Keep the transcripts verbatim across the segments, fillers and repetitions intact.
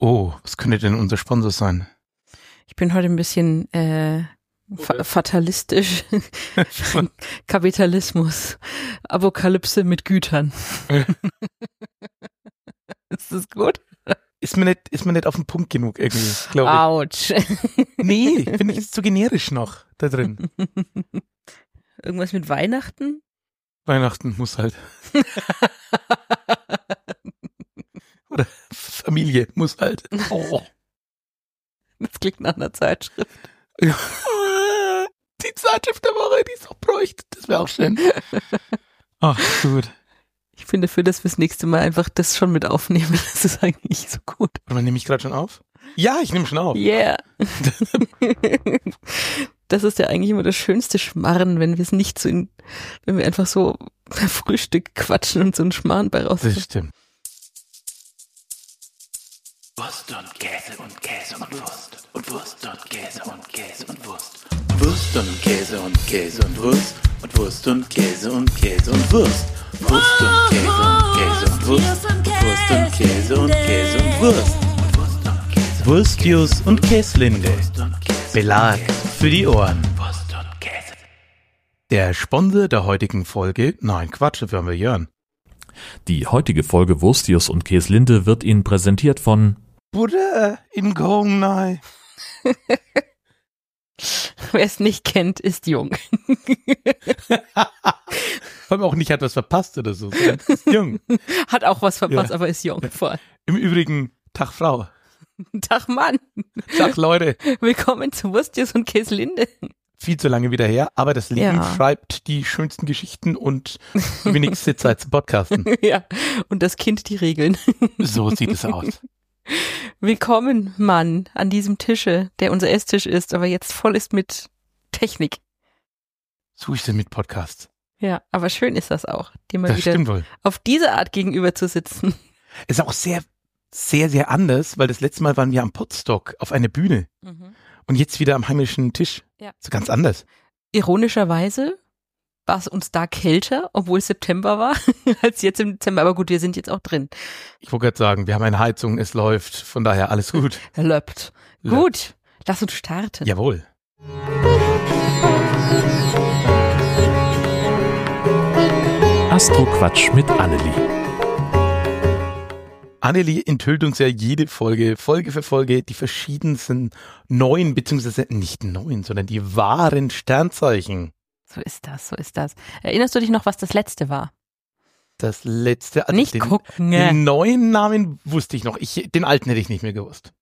Oh, was könnte denn unser Sponsor sein? Ich bin heute ein bisschen äh, fa- fatalistisch. Kapitalismus. Apokalypse mit Gütern. Ist das gut? Ist mir nicht, ist mir nicht auf den Punkt genug irgendwie, glaube ich. Autsch. Nee, finde ich ist zu generisch noch da drin. Irgendwas mit Weihnachten? Weihnachten muss halt. Oder Familie muss halt. Oh. Das klingt nach einer Zeitschrift. Die Zeitschrift der Woche, die es auch bräuchte. Das wäre auch schön. Ach, gut. Ich finde, für das fürs nächste Mal einfach das schon mit aufnehmen, das ist eigentlich so gut. Aber nehme ich gerade schon auf? Ja, ich nehme schon auf. Yeah. Das ist ja eigentlich immer das schönste Schmarren, wenn wir es nicht so in, wenn wir einfach so beim Frühstück quatschen und so einen Schmarren bei rauskommen. Das stimmt. Wurst und Käse und Käse und Wurst und Wurst und Käse und Käse und Wurst. Wurst und Käse und Käse und Wurst und Wurst und Käse und Käse und Wurst. Wurst und Käse und Käse und Wurst und Wurst und Käse und Käse und Wurst. Wurstius und Käslinde. Belag für die Ohren. Wurst und Käse. Der Sponsor der heutigen Folge, nein, Quatsch, das hören wir Jörn. Die heutige Folge Wurstius und Käslinde wird Ihnen präsentiert von Butter in Gongnae. Wer es nicht kennt, ist jung. Vor allem auch nicht hat was verpasst oder so. Ist jung. Hat auch was verpasst, Ja. aber ist jung. Voll. Im Übrigen, Tag Frau. Tag Mann. Tag Leute. Willkommen zu Wurstius und Käslinde. Viel zu lange wieder her, aber das Leben Ja. schreibt die schönsten Geschichten und die wenigste Zeit zu podcasten. Ja, und das Kind die Regeln. So sieht es aus. Willkommen, Mann, an diesem Tische, der unser Esstisch ist, aber jetzt voll ist mit Technik. So ist es mit Podcasts. Ja, aber schön ist das auch, dir mal Das wieder stimmt wohl. auf diese Art gegenüber zu sitzen. Ist auch sehr, sehr, sehr anders, weil das letzte Mal waren wir am Potsdok auf einer Bühne und jetzt wieder am heimischen Tisch. Ja. So ganz anders. Ironischerweise war es uns da kälter, obwohl es September war, als jetzt im Dezember. Aber gut, wir sind jetzt auch drin. Ich wollte gerade sagen, wir haben eine Heizung, es läuft, von daher alles gut. Löppt. Löppt. Gut, lass uns starten. Jawohl. Astro-Quatsch mit Annelie. Annelie enthüllt uns ja jede Folge, Folge für Folge, die verschiedensten neuen, beziehungsweise nicht neuen, sondern die wahren Sternzeichen. So ist das, so ist das. Erinnerst du dich noch, was das letzte war? Das letzte, also Nicht den, gucken. den neuen Namen wusste ich noch. Ich, den alten hätte ich nicht mehr gewusst.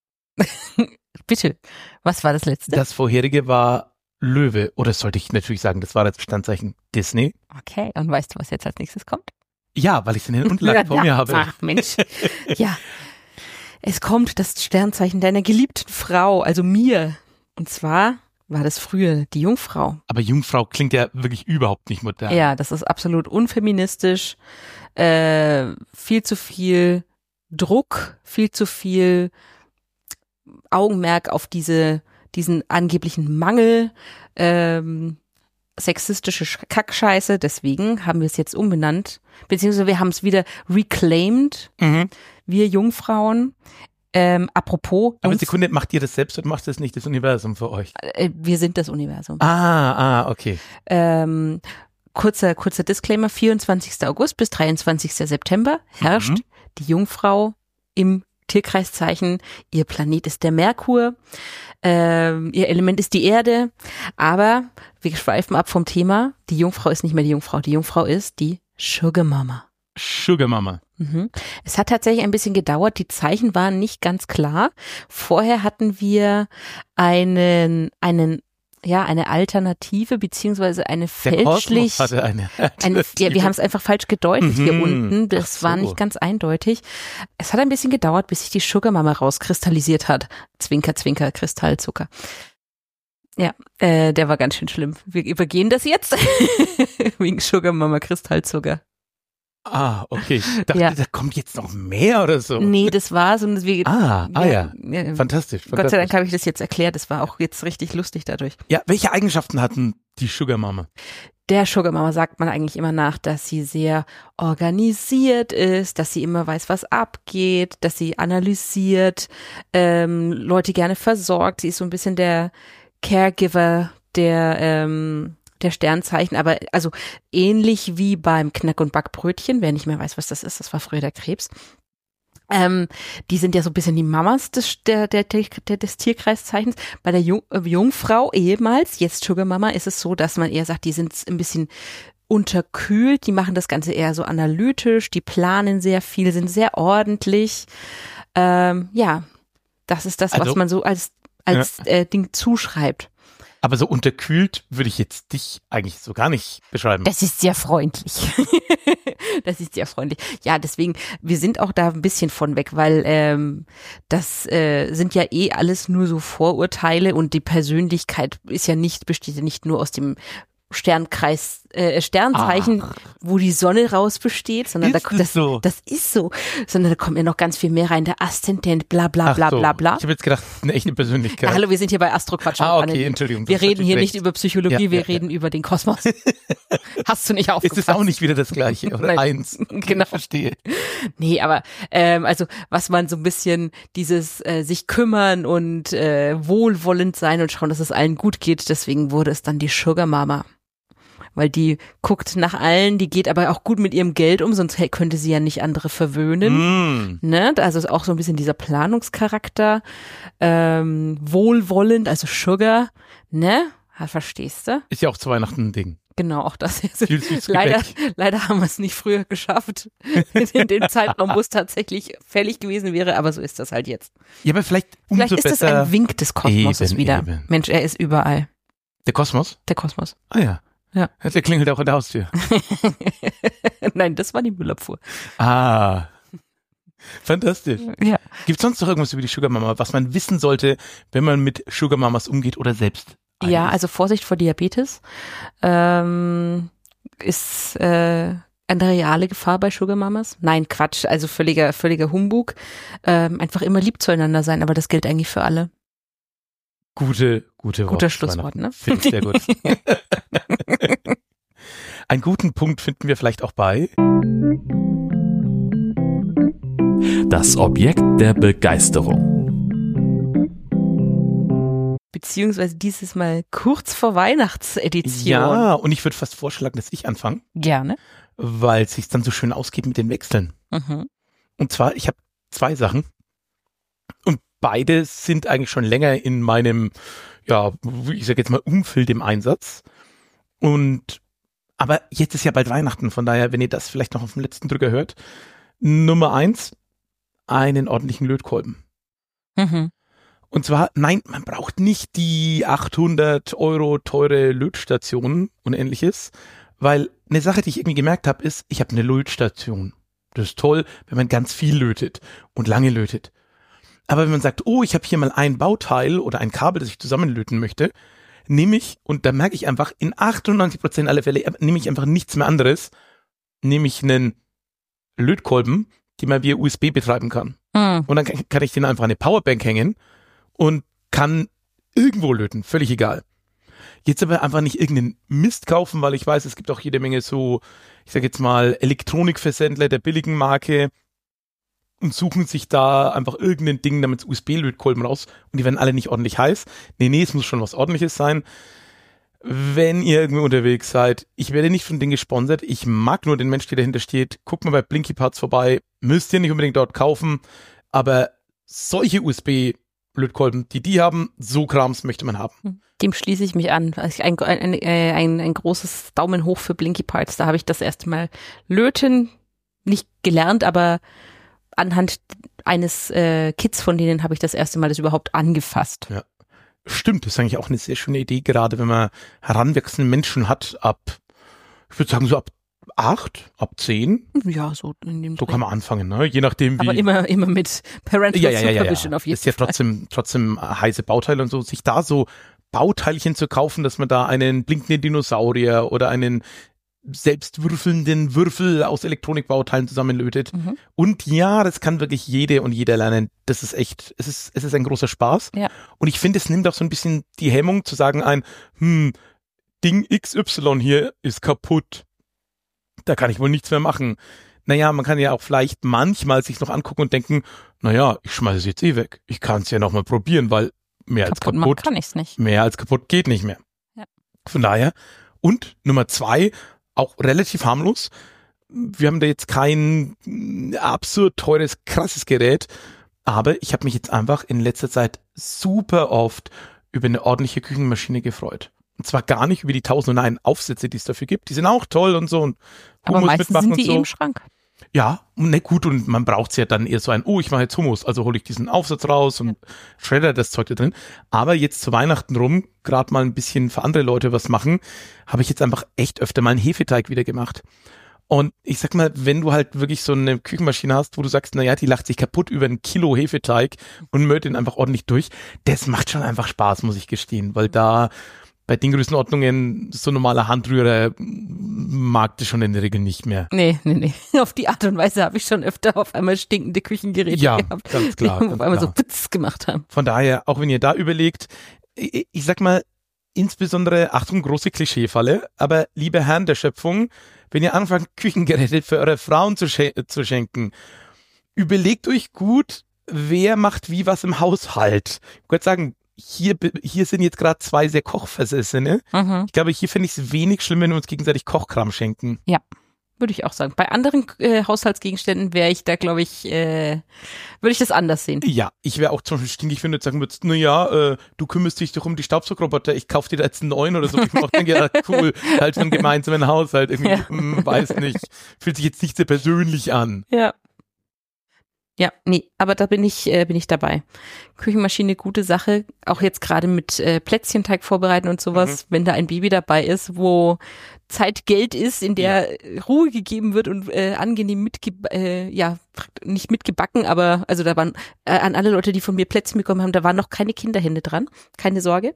Bitte, was war das letzte? Das vorherige war Löwe. Oder sollte ich natürlich sagen, das war das Sternzeichen Disney? Okay, und weißt du, was jetzt als nächstes kommt? Ja, weil ich es in den Unterlagen vor ja, mir habe. Ach Mensch, ja. Es kommt das Sternzeichen deiner geliebten Frau, also mir. Und zwar war das früher die Jungfrau. Aber Jungfrau klingt ja wirklich überhaupt nicht modern. Ja, das ist absolut unfeministisch. Äh, viel zu viel Druck, viel zu viel Augenmerk auf diese, diesen angeblichen Mangel, ähm, sexistische Sch- Kackscheiße. Deswegen haben wir es jetzt umbenannt, beziehungsweise wir haben es wieder reclaimed, Mhm. wir Jungfrauen. Ähm, apropos, Aber Jungf- Sekunde, macht ihr das selbst oder macht das nicht das Universum für euch? äh, wir sind das Universum. Ah, ah, okay. Ähm, kurzer, kurzer Disclaimer, vierundzwanzigster August bis dreiundzwanzigster September herrscht Mhm. die Jungfrau im Tierkreiszeichen. Ihr Planet ist der Merkur, ähm, ihr Element ist die Erde, aber wir schweifen ab vom Thema. Die Jungfrau ist nicht mehr die Jungfrau, die Jungfrau ist die Sugar Mama. Sugar Mama. Mhm. Es hat tatsächlich ein bisschen gedauert, die Zeichen waren nicht ganz klar. Vorher hatten wir einen, einen, ja, eine Alternative, beziehungsweise eine Der Kosmos fälschlich, hatte eine. eine, ja, wir haben es einfach falsch gedeutet hier Mhm. unten. Das Ach so. war nicht ganz eindeutig. Es hat ein bisschen gedauert, bis sich die Sugar Mama rauskristallisiert hat. Zwinker, Zwinker, Kristallzucker. Ja, äh, der war ganz schön schlimm. Wir übergehen das jetzt. Wegen Sugar Mama Kristallzucker. Ah, okay. Ich dachte, Ja. da kommt jetzt noch mehr oder so. Nee, das war's. Und deswegen, Ah, ah ja. ja. Fantastisch. Gott sei Dank fantastisch. habe ich das jetzt erklärt. Das war auch jetzt richtig lustig dadurch. Ja, welche Eigenschaften hatten die Sugar Mama? der Sugar Mama sagt man eigentlich immer nach, dass sie sehr organisiert ist, dass sie immer weiß, was abgeht, dass sie analysiert, ähm, Leute gerne versorgt. Sie ist so ein bisschen der Caregiver der ähm, der Sternzeichen, aber also ähnlich wie beim Knack- und Backbrötchen, wer nicht mehr weiß, was das ist, das war früher der Krebs. Ähm, die sind ja so ein bisschen die Mamas des, der, der, der, des Tierkreiszeichens. Bei der Jung, äh, Jungfrau ehemals, jetzt Sugar Mama, ist es so, dass man eher sagt, die sind ein bisschen unterkühlt, die machen das Ganze eher so analytisch, die planen sehr viel, sind sehr ordentlich. Ähm, ja, das ist das, Also, was man so als, als ja. äh, Ding zuschreibt. Aber so unterkühlt würde ich jetzt dich eigentlich so gar nicht beschreiben. Das ist sehr freundlich. Das ist sehr freundlich. Ja, deswegen, wir sind auch da ein bisschen von weg, weil ähm, das äh, sind ja eh alles nur so Vorurteile und die Persönlichkeit ist ja nicht, besteht ja nicht nur aus dem Sternkreis, äh, Sternzeichen, Ach. wo die Sonne raus besteht, sondern Ist da, das das, so? das ist so, sondern da kommt ja noch ganz viel mehr rein, der Aszendent, bla bla Ach bla so. bla bla. Ich habe jetzt gedacht, eine echte Persönlichkeit. Ja, hallo, wir sind hier bei Astroquatsch. Ah, okay, Anneliese. Entschuldigung. Wir das hat reden hier recht. nicht über Psychologie, Ja, wir ja, reden über den Kosmos. Hast du nicht aufgepasst? Ist es auch nicht wieder das Gleiche, oder? Nein. Eins. Okay, Genau. Verstehe. Nee, aber ähm, also was man so ein bisschen dieses äh, sich kümmern und äh, wohlwollend sein und schauen, dass es allen gut geht, deswegen wurde es dann die Sugar Mama. Weil die guckt nach allen, die geht aber auch gut mit ihrem Geld um, sonst hey, könnte sie ja nicht andere verwöhnen. Mm. Ne? Also ist auch so ein bisschen dieser Planungscharakter. Ähm, wohlwollend, also Sugar, ne? Ha, verstehst du? Ist ja auch zu Weihnachten ein Ding. Genau, auch das. Viel süßes leider, Gebäck. leider haben wir es nicht früher geschafft, in dem Zeitraum, wo es tatsächlich fällig gewesen wäre, aber so ist das halt jetzt. Ja, aber vielleicht umso Vielleicht ist besser. das ein Wink des Kosmoses Eben, wieder. eben. Mensch, er ist überall, Der Kosmos? der Kosmos. Ah ja. Ja. Der klingelt auch an der Haustür. Nein, das war die Müllabfuhr. Ah. Fantastisch. Ja. Gibt es sonst noch irgendwas über die Sugar Mama, was man wissen sollte, wenn man mit Sugar Mamas umgeht oder selbst? Ja, eine also Vorsicht vor Diabetes ähm, ist äh, eine reale Gefahr bei Sugar Mamas. Nein, Quatsch, also völliger, völliger Humbug. Ähm, einfach immer lieb zueinander sein, aber das gilt eigentlich für alle. Gute, gute Worte. Guter Schlusswort, ne? Finde ich sehr gut. Einen guten Punkt finden wir vielleicht auch bei Das Objekt der Begeisterung. Beziehungsweise dieses Mal kurz vor Weihnachtsedition. Ja, und ich würde fast vorschlagen, dass ich anfange, Gerne. weil es sich dann so schön ausgeht mit den Wechseln. Mhm. Und zwar, ich habe zwei Sachen und beide sind eigentlich schon länger in meinem, ja, ich sage jetzt mal Umfeld im Einsatz. Und aber jetzt ist ja bald Weihnachten, von daher, wenn ihr das vielleicht noch auf dem letzten Drücker hört. Nummer eins, einen ordentlichen Lötkolben. Mhm. Und zwar, nein, man braucht nicht die achthundert Euro teure Lötstation und ähnliches, weil eine Sache, die ich irgendwie gemerkt habe, ist, ich habe eine Lötstation. Das ist toll, wenn man ganz viel lötet und lange lötet. Aber wenn man sagt, oh, ich habe hier mal ein Bauteil oder ein Kabel, das ich zusammenlöten möchte, nehme ich, und da merke ich einfach, in achtundneunzig Prozent aller Fälle nehme ich einfach nichts mehr anderes, nehme ich einen Lötkolben, die man via U S B betreiben kann. Mhm. Und dann kann, kann ich den einfach an eine Powerbank hängen und kann irgendwo löten, völlig egal. Jetzt aber einfach nicht irgendeinen Mist kaufen, weil ich weiß, es gibt auch jede Menge so, ich sag jetzt mal, Elektronikversendler der billigen Marke und suchen sich da einfach irgendein Ding damit U S B-Lötkolben raus und die werden alle nicht ordentlich heiß. Nee, nee, es muss schon was Ordentliches sein. Wenn ihr irgendwie unterwegs seid, ich werde nicht von denen gesponsert, ich mag nur den Mensch, der dahinter steht. Guckt mal bei Blinky Parts vorbei, müsst ihr nicht unbedingt dort kaufen, aber solche U S B-Lötkolben, die die haben, so Krams möchte man haben. Dem schließe ich mich an. Also ein, ein, ein, ein großes Daumen hoch für Blinky Parts. Da habe ich das erste Mal löten, nicht gelernt, aber anhand eines äh, Kits von denen habe ich das erste Mal das überhaupt angefasst. Ja. Stimmt, das ist eigentlich auch eine sehr schöne Idee, gerade wenn man heranwachsende Menschen hat, ab, ich würde sagen so ab acht, ab zehn. Ja, so in dem So Dreh. kann man anfangen, ne? Je nachdem wie. Aber immer, immer mit Parental ja, ja, ja, ja, Supervision ja. auf jeden Das ist ja Fall. trotzdem, trotzdem heiße Bauteile und so, sich da so Bauteilchen zu kaufen, dass man da einen blinkenden Dinosaurier oder einen selbstwürfelnden Würfel aus Elektronikbauteilen zusammenlötet. Mhm. Und ja, das kann wirklich jede und jeder lernen. Das ist echt, es ist, es ist ein großer Spaß. Ja. Und ich finde, es nimmt auch so ein bisschen die Hemmung zu sagen ein, hm, Ding X Y hier ist kaputt. Da kann ich wohl nichts mehr machen. Naja, man kann ja auch vielleicht manchmal sich noch angucken und denken, naja, ich schmeiße es jetzt eh weg. Ich kann es ja nochmal probieren, weil mehr als Kaputt kaputt, machen kann ich's nicht. mehr als kaputt geht nicht mehr. Ja. Von daher, und Nummer zwei, auch relativ harmlos. Wir haben da jetzt kein absurd teures, krasses Gerät, aber ich habe mich jetzt einfach in letzter Zeit super oft über eine ordentliche Küchenmaschine gefreut. Und zwar gar nicht über die tausend und einen Aufsätze, die es dafür gibt. Die sind auch toll und so. Und Aber Hummus meistens mitmachen sind die und so. im Schrank. Ja, ne, gut, und man braucht's ja dann eher so ein, oh, ich mache jetzt Hummus, also hole ich diesen Aufsatz raus und schredder das Zeug da drin. Aber jetzt zu Weihnachten rum, gerade mal ein bisschen für andere Leute was machen, habe ich jetzt einfach echt öfter mal einen Hefeteig wieder gemacht. Und ich sag mal, wenn du halt wirklich so eine Küchenmaschine hast, wo du sagst, naja, die lacht sich kaputt über ein Kilo Hefeteig und mört den einfach ordentlich durch, das macht schon einfach Spaß, muss ich gestehen, weil da bei den Größenordnungen so normaler Handrührer mag das schon in der Regel nicht mehr. Nee, nee, nee. Auf die Art und Weise habe ich schon öfter auf einmal stinkende Küchengeräte Ja, gehabt, ganz klar, die ganz auf einmal klar. so Putz gemacht haben. Von daher, auch wenn ihr da überlegt, ich, ich sag mal, insbesondere, Achtung, große Klischeefalle, aber liebe Herren der Schöpfung, wenn ihr anfangt, Küchengeräte für eure Frauen zu, schen- zu schenken, überlegt euch gut, wer macht wie was im Haushalt. Ich würde sagen, hier, hier sind jetzt gerade zwei sehr Kochversessene. Mhm. Ich glaube, hier fände ich es wenig schlimm, wenn wir uns gegenseitig Kochkram schenken. Würde ich auch sagen. Bei anderen äh, Haushaltsgegenständen wäre ich da, glaube ich, äh, würde ich das anders sehen. Ja, ich wäre auch zum Beispiel stinkig, wenn du jetzt sagen würdest, na ja, äh, du kümmerst dich doch um die Staubsaugerroboter, ich kauf dir da jetzt einen neuen oder so. Ich mir auch denke, ja, cool, halt von gemeinsamen Haushalt. Irgendwie, Ja. hm, weiß nicht, fühlt sich jetzt nicht sehr persönlich an. Ja. Ja, nee, aber da bin ich, äh, bin ich dabei. Küchenmaschine, gute Sache. Auch jetzt gerade mit äh, Plätzchenteig vorbereiten und sowas, wenn da ein Baby dabei ist, wo Zeit Geld ist, in der äh, Ruhe gegeben wird und äh, angenehm mitge äh, ja, nicht mitgebacken, aber also da waren äh, an alle Leute, die von mir Plätzchen bekommen haben, da waren noch keine Kinderhände dran, keine Sorge.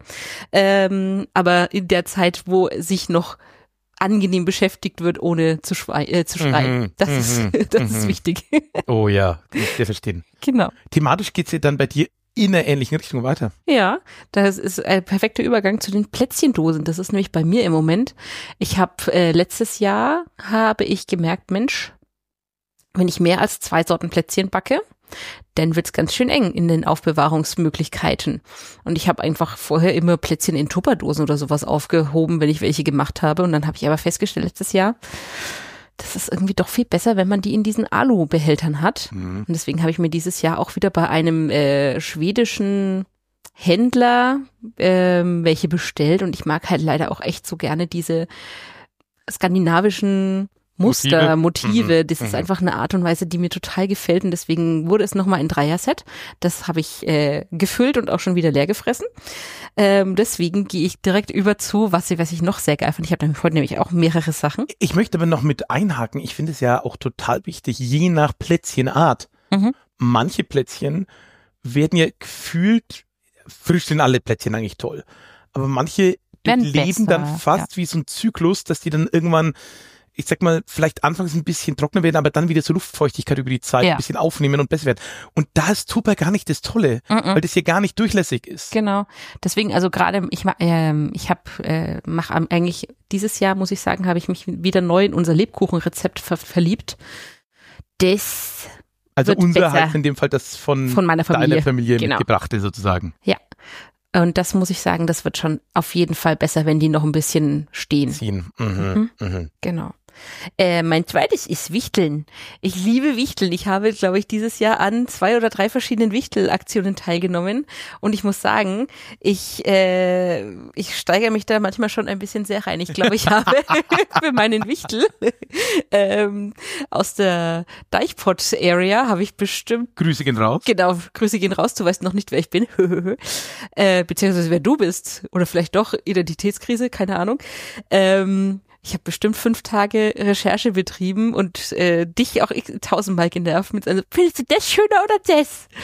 Ähm, aber in der Zeit, wo sich noch angenehm beschäftigt wird, ohne zu, schwei- äh, zu schreien. Mhm, Das, mhm, ist, das mhm. ist wichtig. Oh ja, kann ich sehr verstehen. Genau. Thematisch geht's ja dann bei dir in einer ähnlichen Richtung weiter. Ja, das ist ein perfekter Übergang zu den Plätzchendosen. Das ist nämlich bei mir im Moment. Ich habe äh, letztes Jahr habe ich gemerkt, Mensch, wenn ich mehr als zwei Sorten Plätzchen backe, dann wird's ganz schön eng in den Aufbewahrungsmöglichkeiten. Und ich habe einfach vorher immer Plätzchen in Tupperdosen oder sowas aufgehoben, wenn ich welche gemacht habe. Und dann habe ich aber festgestellt letztes Jahr, das ist irgendwie doch viel besser, wenn man die in diesen Alu-Behältern hat. Mhm. Und deswegen habe ich mir dieses Jahr auch wieder bei einem äh, schwedischen Händler ähm, welche bestellt. Und ich mag halt leider auch echt so gerne diese skandinavischen Muster, Motive. Motive. Mhm. Das ist Mhm. einfach eine Art und Weise, die mir total gefällt. Und deswegen wurde es nochmal ein Dreier-Set. Das habe ich äh, gefüllt und auch schon wieder leer gefressen. Ähm, deswegen gehe ich direkt über zu, was ich, was ich noch sehr geil finde. Ich habe nämlich heute nämlich auch mehrere Sachen. Ich möchte aber noch mit einhaken. Ich finde es ja auch total wichtig, je nach Plätzchenart. Mhm. Manche Plätzchen werden ja gefühlt, frisch sind alle Plätzchen eigentlich toll. Aber manche Werden leben besser, dann fast wie so ein Zyklus, dass die dann irgendwann, ich sag mal, vielleicht anfangs ein bisschen trockener werden, aber dann wieder so Luftfeuchtigkeit über die Zeit Ja. ein bisschen aufnehmen und besser werden. Und da ist Tupper gar nicht das Tolle, Mhm. weil das hier gar nicht durchlässig ist. Genau. Deswegen, also gerade, ich ma- ähm, ich habe, äh, mach am- eigentlich dieses Jahr, muss ich sagen, habe ich mich wieder neu in unser Lebkuchenrezept ver verliebt. Das Also wird unser besser. heißt in dem Fall das von, Von meiner Familie. deiner Familie Genau. mitgebrachte sozusagen. Und das muss ich sagen, das wird schon auf jeden Fall besser, wenn die noch ein bisschen stehen. Ziehen. Mhm. Mhm. Genau. Äh, mein zweites ist Wichteln. Ich liebe Wichteln. Ich habe, glaube ich, dieses Jahr an zwei oder drei verschiedenen Wichtelaktionen teilgenommen. Und ich muss sagen, ich, äh, ich steigere mich da manchmal schon ein bisschen sehr rein. Ich glaube, ich habe für meinen Wichtel ähm, aus der Deichpott-Area habe ich bestimmt Grüße gehen raus. Genau, Grüße gehen raus, du weißt noch nicht, wer ich bin, äh, beziehungsweise wer du bist oder vielleicht doch Identitätskrise, keine Ahnung. Ähm, ich habe bestimmt fünf Tage Recherche betrieben und äh, dich auch x- tausendmal genervt mit, also findest du das schöner oder das?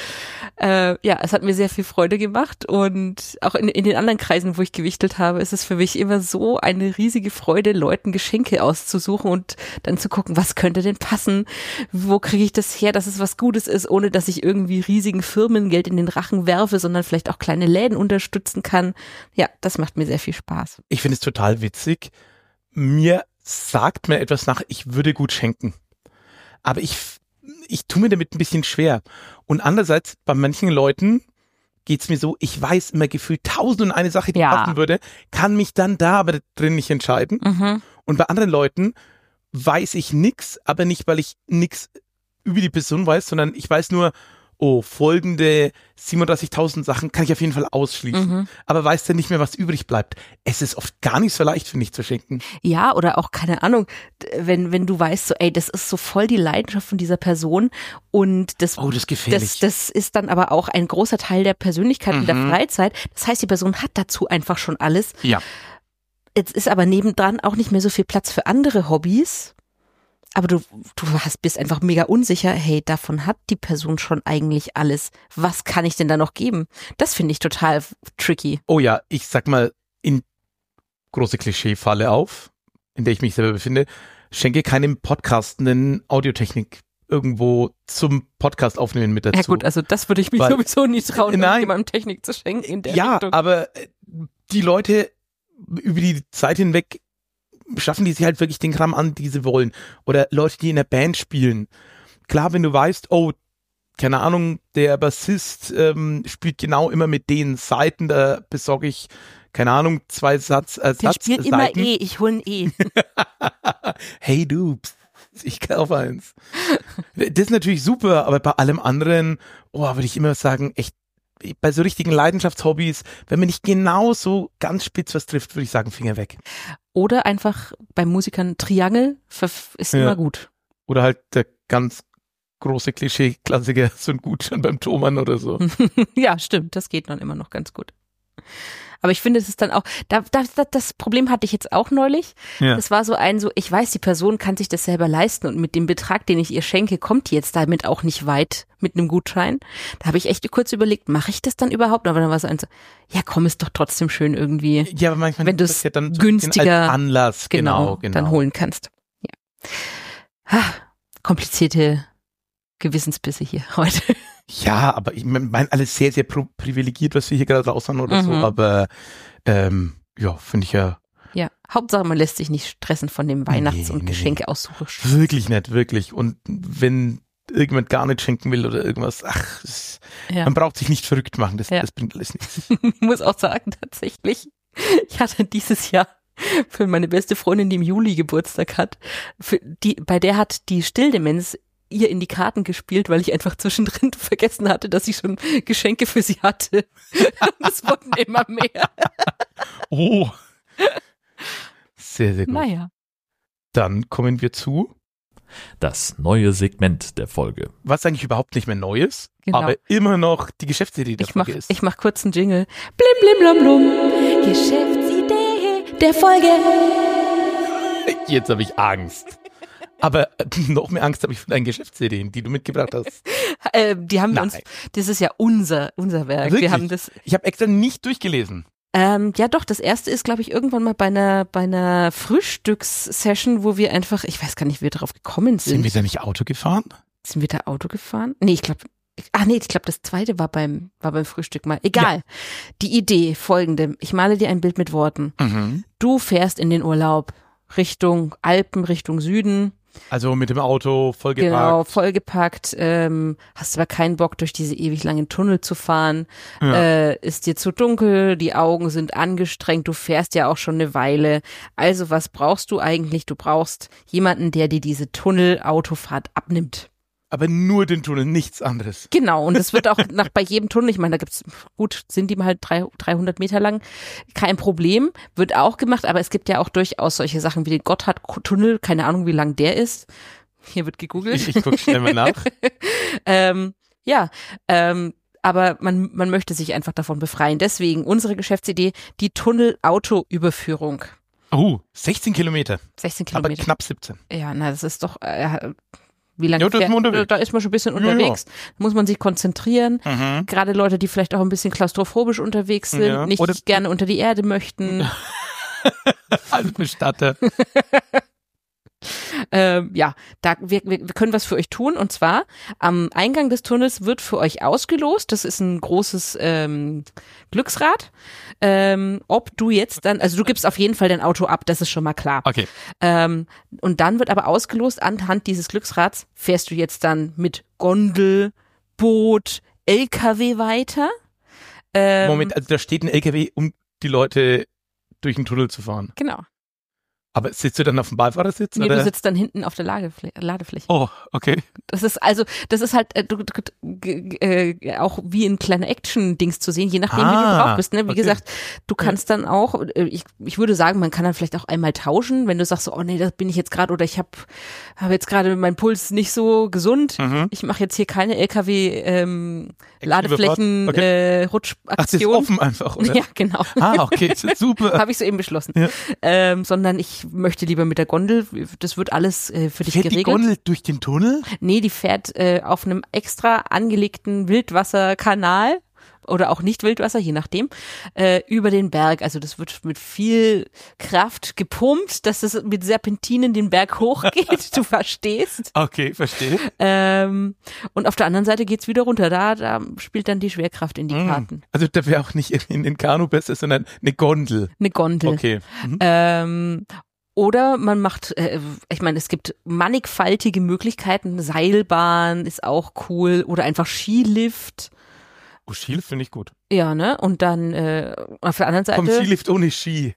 Äh, ja, es hat mir sehr viel Freude gemacht und auch in, in den anderen Kreisen, wo ich gewichtelt habe, ist es für mich immer so eine riesige Freude, Leuten Geschenke auszusuchen und dann zu gucken, was könnte denn passen, wo kriege ich das her, dass es was Gutes ist, ohne dass ich irgendwie riesigen Firmen Geld in den Rachen werfe, sondern vielleicht auch kleine Läden unterstützen kann. Ja, das macht mir sehr viel Spaß. Ich finde es total witzig. Mir sagt mir etwas nach, ich würde gut schenken. Aber ich, ich tue mir damit ein bisschen schwer. Und andererseits, bei manchen Leuten geht's mir so, ich weiß immer gefühlt tausend und eine Sache, die Ja. passen würde, kann mich dann da aber drin nicht entscheiden. Mhm. Und bei anderen Leuten weiß ich nix, aber nicht, weil ich nix über die Person weiß, sondern ich weiß nur, oh, folgende siebenunddreißigtausend Sachen kann ich auf jeden Fall ausschließen. Mhm. Aber weiß dann nicht mehr, was übrig bleibt. Es ist oft gar nicht so leicht, finde ich, zu schenken. Ja, oder auch, keine Ahnung, d- wenn, wenn du weißt, so, ey, das ist so voll die Leidenschaft von dieser Person und das, Oh, das ist gefährlich. das, das ist dann aber auch ein großer Teil der Persönlichkeit und der Mhm. Freizeit. Das heißt, die Person hat dazu einfach schon alles. Ja. Jetzt ist aber nebendran auch nicht mehr so viel Platz für andere Hobbys. Aber du, du hast, bist einfach mega unsicher, hey, davon hat die Person schon eigentlich alles. Was kann ich denn da noch geben? Das finde ich total f- tricky. Oh ja, ich sag mal, in große Klischee-Falle auf, in der ich mich selber befinde, schenke keinem Podcastenden Audiotechnik irgendwo zum Podcast aufnehmen mit dazu. Ja gut, also das würde ich mich Weil- sowieso nie trauen, Nein. jemandem Technik zu schenken in der ja, Richtung. aber äh, die Leute über die Zeit hinweg schaffen die sich halt wirklich den Kram an, die sie wollen. Oder Leute, die in der Band spielen. Klar, wenn du weißt, oh, keine Ahnung, der Bassist ähm, spielt genau immer mit den Seiten, da besorge ich, keine Ahnung, zwei Satz, äh, Der Satz spielt immer Seiten. E, ich hole ein E. Hey du, pst, ich kaufe eins. Das ist natürlich super, aber bei allem anderen, oh, würde ich immer sagen, echt, bei so richtigen Leidenschaftshobbys, wenn man nicht genau so ganz spitz was trifft, würde ich sagen, Finger weg. Oder einfach bei Musikern Triangel verf- ist Ja. immer gut. Oder halt der ganz große Klischee-Klassiker, so ein Gutschein beim Thomann oder so. Ja, stimmt, das geht dann immer noch ganz gut. Aber ich finde, es ist dann auch, da, da, da, das Problem hatte ich jetzt auch neulich. Ja. Das war so ein, so, ich weiß, die Person kann sich das selber leisten und mit dem Betrag, den ich ihr schenke, kommt die jetzt damit auch nicht weit mit einem Gutschein. Da habe ich echt kurz überlegt, mache ich das dann überhaupt? Aber dann war es ein so, ja komm, ist doch trotzdem schön irgendwie, Ja, aber manchmal wenn du ist es das ja dann so günstiger, als Anlass, genau, genau, genau. dann holen kannst. Ja. Ha, komplizierte Gewissensbisse hier heute. Ja, aber ich meine alles sehr, sehr pro- privilegiert, was wir hier gerade raus haben oder so, Mhm. aber ähm, ja, finde ich ja Ja, Hauptsache man lässt sich nicht stressen von dem Weihnachts- Nee, und nee, Geschenkeaussuche. wirklich nicht, wirklich. Und wenn irgendjemand gar nicht schenken will oder irgendwas, ach, es, Ja. man braucht sich nicht verrückt machen, das, Ja. das bringt alles nichts. Ich muss auch sagen, tatsächlich, ich hatte dieses Jahr für meine beste Freundin, die im Juli Geburtstag hat, für die, bei der hat die Stilldemenz ihr in die Karten gespielt, weil ich einfach zwischendrin vergessen hatte, dass ich schon Geschenke für sie hatte. Es wurden immer mehr. Oh. Sehr, sehr gut. Naja. Dann kommen wir zu, Das neue Segment der Folge. was eigentlich überhaupt nicht mehr neu ist, Genau. aber immer noch die Geschäftsidee der Ich mach, Folge ist. ich mach kurz einen Jingle. Blim, blim, blum, blum. Geschäftsidee der Folge. Jetzt habe ich Angst. Aber äh, noch mehr Angst habe ich von deinen Geschäftsideen, die du mitgebracht hast. Äh, die haben wir uns, Nein. das ist ja unser, unser Werk. Wirklich? Wir haben das, Ich habe extra nicht durchgelesen. ähm, ja doch, das erste ist, glaube ich, irgendwann mal bei einer, bei einer Frühstückssession, wo wir einfach, ich weiß gar nicht, wie wir darauf gekommen sind. Sind wir da nicht Auto gefahren? Sind wir da Auto gefahren? Nee, ich glaube, ach nee, ich glaube, das zweite war beim, war beim Frühstück mal. Egal. Die Idee folgende. Ich male dir ein Bild mit Worten. Mhm. Du fährst in den Urlaub Richtung Alpen, Richtung Süden. Also mit dem Auto vollgeparkt. Genau, vollgepackt, ähm, hast aber keinen Bock, durch diese ewig langen Tunnel zu fahren, Ja. äh, ist dir zu dunkel, die Augen sind angestrengt, du fährst ja auch schon eine Weile. Also was brauchst du eigentlich? Du brauchst jemanden, der dir diese Tunnel-Autofahrt abnimmt. Aber nur den Tunnel, nichts anderes. Genau, und es wird auch nach bei jedem Tunnel, ich meine, da gibt's, gut, sind die mal halt drei, dreihundert Meter lang, kein Problem, wird auch gemacht, aber es gibt ja auch durchaus solche Sachen wie den Gotthardtunnel, keine Ahnung, wie lang der ist. Hier wird gegoogelt. Ich, ich gucke schnell mal nach. ähm, ja, ähm, aber man, man möchte sich einfach davon befreien. Deswegen unsere Geschäftsidee, die Tunnel-Auto-Überführung. Oh, sechzehn Kilometer, sechzehn aber Kilometer. knapp siebzehn. Ja, na, das ist doch, äh, wie lange Ja, da ist man unterwegs. Da ist man schon ein bisschen Ja, ja. unterwegs. Da muss man sich konzentrieren. Mhm. Gerade Leute, die vielleicht auch ein bisschen klaustrophobisch unterwegs sind, Ja. nicht Oder- gerne unter die Erde möchten. Als Bestatter. Ähm, ja, da wir, wir wir können was für euch tun, und zwar am Eingang des Tunnels wird für euch ausgelost. Das ist ein großes ähm, Glücksrad. Ähm, ob du jetzt dann, also du gibst auf jeden Fall dein Auto ab, das ist schon mal klar. Okay. Ähm, und dann wird aber ausgelost, anhand dieses Glücksrads fährst du jetzt dann mit Gondel, Boot, L K W weiter. Ähm, Moment, also da steht ein L K W, um die Leute durch den Tunnel zu fahren. Genau. Aber sitzt du dann auf dem Beifahrersitz? Nee, oder? du sitzt dann hinten auf der Ladefl- Ladefläche. Oh, okay. Das ist also, das ist halt äh, du, du, g- äh, auch wie ein kleiner Action-Dings zu sehen, je nachdem, wie du Ah, drauf bist. Ne? Wie okay. gesagt, du kannst dann auch, äh, ich, ich würde sagen, man kann dann vielleicht auch einmal tauschen, wenn du sagst, so, oh nee, das bin ich jetzt gerade, oder ich habe hab jetzt gerade mein Puls nicht so gesund. Mhm. Ich mache jetzt hier keine L K W ähm, Ladeflächen Okay. äh, Ach, das ist Rutschaktion. offen einfach, oder? Ja, genau. Ah, okay, das ist super. Habe ich soeben beschlossen. Ja. Ähm, sondern ich möchte lieber mit der Gondel, das wird alles äh, für dich Fährt die geregelt. Gondel durch den Tunnel? Nee, die fährt äh, auf einem extra angelegten Wildwasserkanal oder auch nicht Wildwasser, je nachdem, äh, über den Berg. Also das wird mit viel Kraft gepumpt, dass es mit Serpentinen den Berg hochgeht, du verstehst. Okay, verstehe. Ähm, und auf der anderen Seite geht's wieder runter. Da, da spielt dann die Schwerkraft in die Karten. Also da wäre auch nicht in den Kanu besser, sondern eine Gondel. Eine Gondel. Okay. Mhm. Ähm, oder man macht, äh, ich meine, es gibt mannigfaltige Möglichkeiten. Seilbahn ist auch cool oder einfach Skilift. Oh, Skilift finde ich gut. Ja, ne? Und dann äh, auf der anderen Komm, Seite Skilift ohne Ski.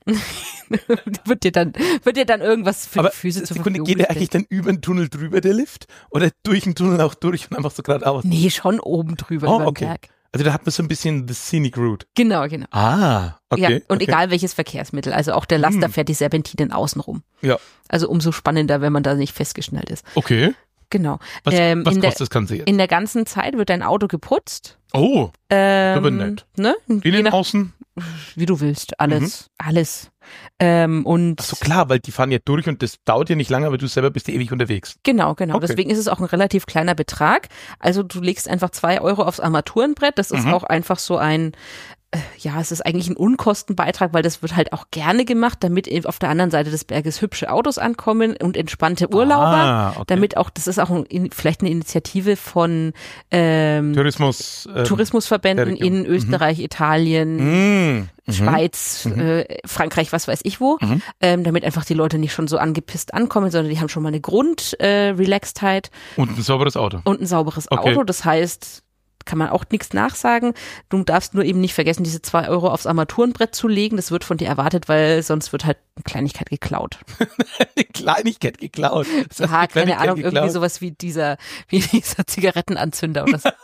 wird dir dann wird dir dann irgendwas für Aber die Füße zur Sekunde, Verfügung geht der gestellt. eigentlich dann über den Tunnel drüber, der Lift? Oder durch den Tunnel auch durch und einfach so geradeaus? Nee, schon oben drüber Oh, über den okay. Berg. Also da hat man so ein bisschen the scenic route. Genau, genau. Ah, okay. Ja, und okay. egal welches Verkehrsmittel, also auch der Laster Hm. fährt die Serpentinen außen rum. Ja, Also umso spannender, wenn man da nicht festgeschnallt ist. okay. Genau. Was, Ähm, was in der- kostet das Ganze jetzt? In der ganzen Zeit wird dein Auto geputzt. Oh, Ähm, aber nett. Ne? Je innen, nach, außen? wie du willst, alles, alles. Ähm, und Ach so, klar, weil die fahren ja durch und das dauert ja nicht lange, aber du selber bist ja ewig unterwegs. Genau, genau. Okay. Deswegen ist es auch ein relativ kleiner Betrag. Also du legst einfach zwei Euro aufs Armaturenbrett. Das ist Mhm. auch einfach so ein, äh, ja, es ist eigentlich ein Unkostenbeitrag, weil das wird halt auch gerne gemacht, damit eben auf der anderen Seite des Berges hübsche Autos ankommen und entspannte Urlauber. Ah, okay. Damit auch, das ist auch ein, vielleicht eine Initiative von ähm, Tourismus. Ähm, Tourismusverbänden der Region. in Österreich, Italien, Mhm. Mhm. Schweiz, äh, Frankreich, was weiß ich wo, Mhm. ähm, damit einfach die Leute nicht schon so angepisst ankommen, sondern die haben schon mal eine Grund-Relaxedheit Und ein sauberes Auto. und ein sauberes Okay. Auto. Das heißt, kann man auch nichts nachsagen. Du darfst nur eben nicht vergessen, diese zwei Euro aufs Armaturenbrett zu legen. Das wird von dir erwartet, weil sonst wird halt eine Kleinigkeit geklaut. Eine Kleinigkeit geklaut. Das heißt, Ja, eine keine Kleinigkeit Ahnung, irgendwie geklaut. sowas wie dieser, wie dieser Zigarettenanzünder oder so.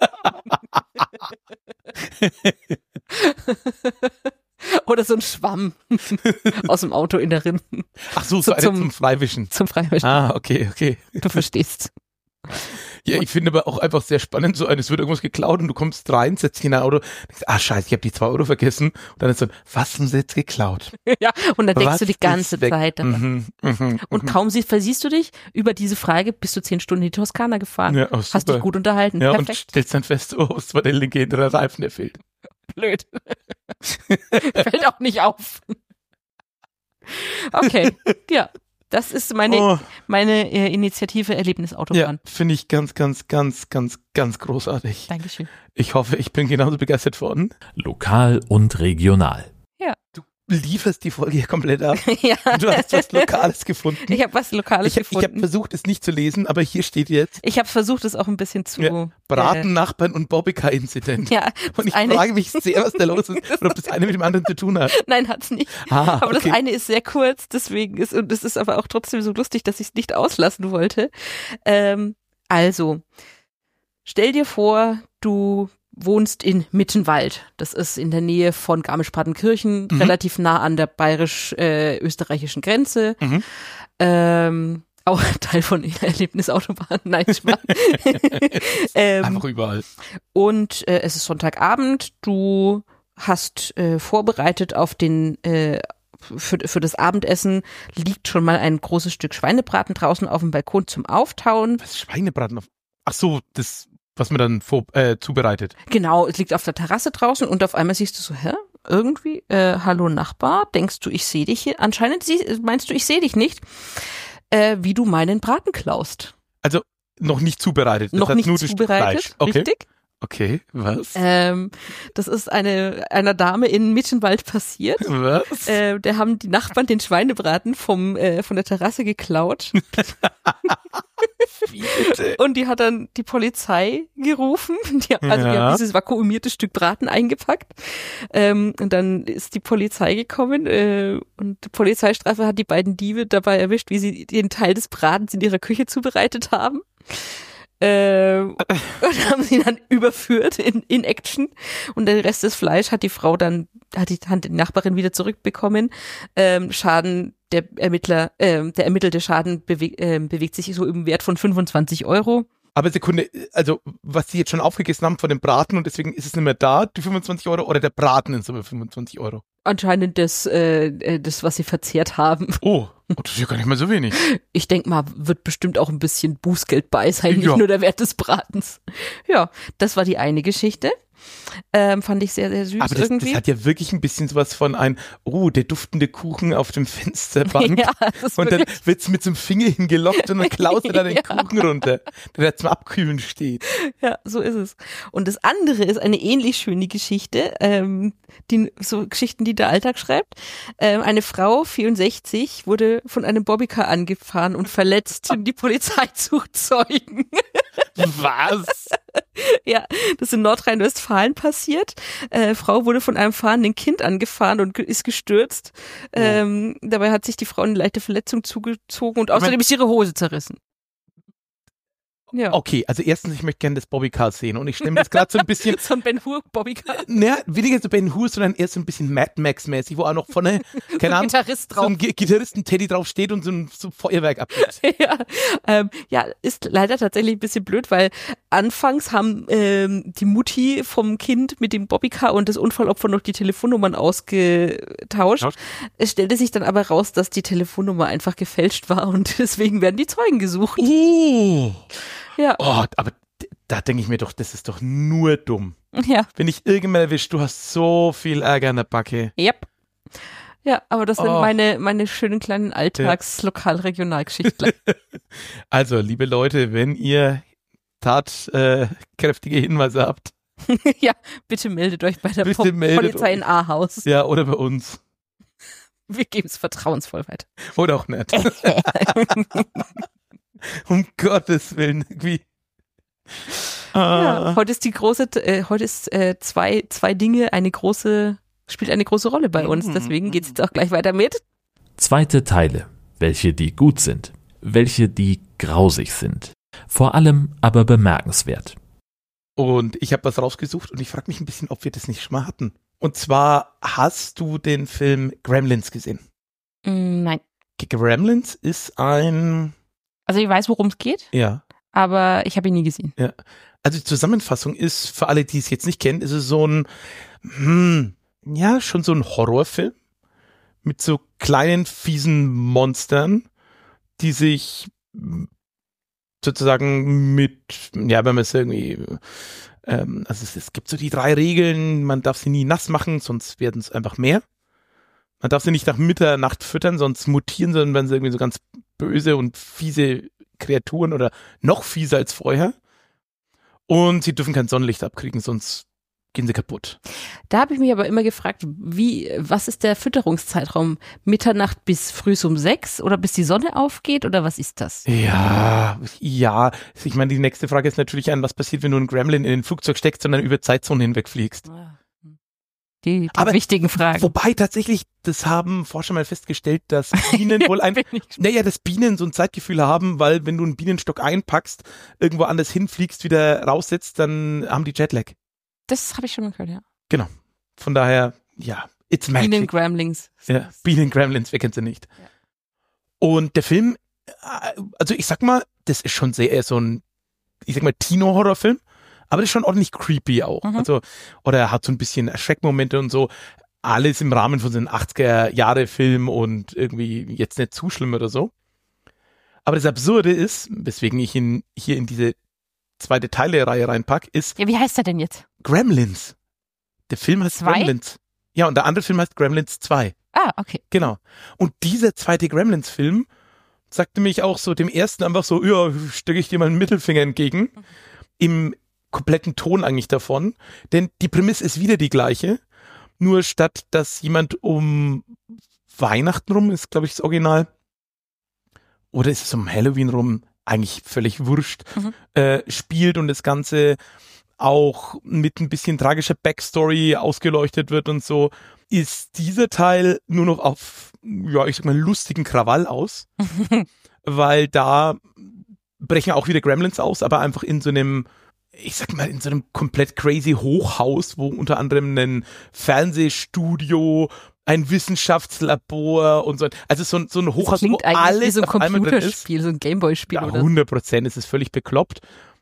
Oder so ein Schwamm aus dem Auto in der Rinne Ach so, so so eine zum- zum Freiwischen. zum Freiwischen. Ah, okay, okay. Du verstehst. Ja, ich finde aber auch einfach sehr spannend, so ein, es wird irgendwas geklaut und du kommst rein, setzt dich in ein Auto, denkst, ah scheiße, ich habe die zwei Euro vergessen. Und dann ist so, was haben sie jetzt geklaut? Ja, und dann denkst Was du die ganze ist weg? Zeit daran. Mhm, mhm, Und mhm. kaum sie, versiehst du dich, über diese Frage bist du zehn Stunden in die Toskana gefahren. Ja, oh, Hast super. dich gut unterhalten. Ja, und Perfekt. stellst dann fest, oh, es war der linke hintere Reifen, der fehlt. Blöd. Fällt auch nicht auf. Okay, ja. Das ist meine, Oh, meine äh, Initiative ja, Erlebnisautobahn. finde ich ganz, ganz, ganz, ganz, ganz großartig. Dankeschön. Ich hoffe, ich bin genauso begeistert worden. Lokal und regional. Du lieferst die Folge hier komplett ab. Ja. Du hast was Lokales gefunden. Ich habe was Lokales Ich, ich habe gefunden. versucht, es nicht zu lesen, aber hier steht jetzt Ich habe versucht, es auch ein bisschen zu. Ja, Braten, Nachbarn und Bobbycar-Inzident. Äh, ja, Und ich eine- frage mich sehr, was da los ist und ob das eine mit dem anderen zu tun hat. Nein, hat's nicht. Ah, Aber das okay. eine ist sehr kurz, deswegen ist, und es ist aber auch trotzdem so lustig, dass ich es nicht auslassen wollte. Ähm, also, stell dir vor, du wohnst in Mittenwald. Das ist in der Nähe von Garmisch-Partenkirchen, Mhm. relativ nah an der bayerisch-österreichischen Grenze. Mhm. Ähm, auch Teil von Erlebnisautobahn, nein, Spaß. ähm, Einfach überall. und äh, es ist Sonntagabend, du hast äh, vorbereitet auf den äh, für, für das Abendessen liegt schon mal ein großes Stück Schweinebraten draußen auf dem Balkon zum Auftauen. Was Schweinebraten auf? Ach so, das, was man dann vor, äh, zubereitet. Genau, es liegt auf der Terrasse draußen und auf einmal siehst du so, hä? Irgendwie, äh, hallo Nachbar, denkst du, ich sehe dich hier? Anscheinend sie, meinst du, ich sehe dich nicht, äh, wie du meinen Braten klaust. Also noch nicht zubereitet. Das Noch heißt nicht nur das zubereitet, Fleisch. Okay. richtig? Okay, was? Ähm, das ist eine einer Dame in Mittenwald passiert. Was? Äh, da haben die Nachbarn den Schweinebraten vom äh, von der Terrasse geklaut. Wie bitte? Und die hat dann die Polizei gerufen. Die, also die Ja. haben dieses vakuumierte Stück Braten eingepackt. Ähm, und dann ist die Polizei gekommen äh, und die Polizeistreife hat die beiden Diebe dabei erwischt, wie sie den Teil des Bratens in ihrer Küche zubereitet haben. Ähm, und haben sie dann überführt in, in Action. Und der Rest des Fleisch hat die Frau dann, hat die, hat die Nachbarin wieder zurückbekommen. Ähm, Schaden, der Ermittler, ähm, der ermittelte Schaden bewe äh, bewegt sich so im Wert von fünfundzwanzig Euro. Aber Sekunde, also was die jetzt schon aufgegessen haben von dem Braten und deswegen ist es nicht mehr da, die fünfundzwanzig Euro, oder der Braten in Summe fünfundzwanzig Euro? Anscheinend das, äh, das, was sie verzehrt haben. Oh, das ist ja gar nicht mal so wenig. Ich denke mal, wird bestimmt auch ein bisschen Bußgeld bei sein, nicht Ja. nur der Wert des Bratens. Ja, das war die eine Geschichte. Ähm, fand ich sehr, sehr süß Aber das, irgendwie. das hat ja wirklich ein bisschen sowas von ein, oh, der duftende Kuchen auf dem Fensterbank. Ja, das ist Und dann wirklich- wird's mit so einem Finger hingelockt und dann klaust du da den Ja. Kuchen runter, der da zum Abkühlen steht. Ja, so ist es. Und das andere ist eine ähnlich schöne Geschichte, ähm, die, so Geschichten, die der Alltag schreibt. Ähm, eine Frau, vierundsechzig, wurde von einem Bobbycar angefahren und verletzt. Die Polizei sucht Zeugen. Was? Ja, das ist in Nordrhein-Westfalen passiert. Äh, Frau wurde von einem fahrenden Kind angefahren und ge- ist gestürzt. Ähm, dabei hat sich die Frau eine leichte Verletzung zugezogen und außerdem ist ihre Hose zerrissen. Ja. Okay, also erstens, ich möchte gerne das Bobbycar sehen und ich stelle mir das gerade so ein bisschen, So ein Ben Hur Bobbycar. naja, weniger so Ben Hur, sondern eher so ein bisschen Mad Max-mäßig, wo auch noch vorne, keine Ahnung, Gitarrist so drauf. ein Gi- Gitarristen-Teddy drauf steht und so ein so Feuerwerk abgibt. Ja, ähm, ja, ist leider tatsächlich ein bisschen blöd, weil anfangs haben ähm, die Mutti vom Kind mit dem Bobbycar und das Unfallopfer noch die Telefonnummern ausgetauscht. Tauscht. Es stellte sich dann aber raus, dass die Telefonnummer einfach gefälscht war und deswegen werden die Zeugen gesucht. Oh, Ja, oh aber d- da denke ich mir doch, das ist doch nur dumm. ja, Wenn ich irgendwann erwischt, du hast so viel Ärger in der Backe. yep. Ja, aber das sind Oh. meine, meine schönen kleinen Alltags-Lokal-Regionalgeschichten. Also, liebe Leute, wenn ihr tatkräftige äh, kräftige Hinweise habt, Ja, bitte meldet euch bei der Bitte Po- meldet Polizei euch. in Ahaus. ja, oder bei uns, Wir geben es vertrauensvoll weiter. oder auch nicht. Um Gottes Willen, irgendwie. Ja, Ah. heute ist die große, äh, heute ist äh, zwei, zwei Dinge eine große, spielt eine große Rolle bei uns. Deswegen geht's jetzt auch gleich weiter mit. Zweite Teile, welche die gut sind, welche die grausig sind. Vor allem aber bemerkenswert. Und ich habe was rausgesucht und ich frage mich ein bisschen, ob wir das nicht schon mal hatten. Und zwar, hast du den Film Gremlins gesehen? Mm, nein. Gremlins ist ein, Also ich weiß, worum es geht, ja, aber ich habe ihn nie gesehen. also die Zusammenfassung ist, für alle, die es jetzt nicht kennen, ist es so ein, hm, ja, schon so ein Horrorfilm mit so kleinen, fiesen Monstern, die sich hm, sozusagen mit, ja, wenn man es irgendwie, ähm, also es, es gibt so die drei Regeln, man darf sie nie nass machen, sonst werden es einfach mehr. Man darf sie nicht nach Mitternacht füttern, sonst mutieren, sondern werden sie irgendwie so ganz böse und fiese Kreaturen oder noch fieser als vorher. Und sie dürfen kein Sonnenlicht abkriegen, sonst gehen sie kaputt. Da habe ich mich aber immer gefragt, wie, was ist der Fütterungszeitraum? Mitternacht bis früh um sechs oder bis die Sonne aufgeht oder was ist das? Ja, ja. Ich meine, die nächste Frage ist natürlich an, was passiert, wenn du einen Gremlin in ein Flugzeug steckst und dann über Zeitzonen hinweg fliegst. Die, die Aber wichtigen Fragen. Wobei tatsächlich, das haben Forscher mal festgestellt, dass Bienen wohl ein, Bin ich- naja, dass Bienen so ein Zeitgefühl haben, weil wenn du einen Bienenstock einpackst, irgendwo anders hinfliegst, wieder raussetzt, dann haben die Jetlag. Das habe ich schon mal gehört, ja. Genau. Von daher, ja, it's magic. Bienen Gremlings. Ja, Bienen Gremlins, wer kennt sie nicht. Ja. Und der Film, äh, also ich sag mal, das ist schon sehr eher so ein, ich sag mal, Tino-Horrorfilm, aber das ist schon ordentlich creepy auch. Mhm. Also, oder er hat so ein bisschen Erschreckmomente und so. alles im Rahmen von so einem achtziger-Jahre-Film und irgendwie jetzt nicht zu schlimm oder so. Aber das Absurde ist, weswegen ich ihn hier in diese zweite Teile-Reihe reinpack, ist Ja, wie heißt er denn jetzt? Gremlins. Der Film heißt Zwei? Gremlins. Ja, und der andere Film heißt Gremlins zwei. Ah, okay. Genau. Und dieser zweite Gremlins-Film sagte mich auch so dem ersten einfach so, ja, stecke ich dir mal einen Mittelfinger entgegen. Im kompletten Ton eigentlich davon. Denn die Prämisse ist wieder die gleiche. Nur statt, dass jemand um Weihnachten rum, ist glaube ich das Original, oder ist es um Halloween rum, eigentlich völlig wurscht, Mhm. äh, spielt und das Ganze auch mit ein bisschen tragischer Backstory ausgeleuchtet wird und so, ist dieser Teil nur noch auf, ja, ich sag mal, lustigen Krawall aus, weil da brechen auch wieder Gremlins aus, aber einfach in so einem, ich sag mal, in so einem komplett crazy Hochhaus, wo unter anderem ein Fernsehstudio, ein Wissenschaftslabor und so, also so, ein- so ein Das Hochhaus, wo klingt eigentlich wie alles so ein auf einmal drin ist. Computerspiel, so ein Gameboy-Spiel Ja, oder so. hundert Prozent ist es völlig bekloppt.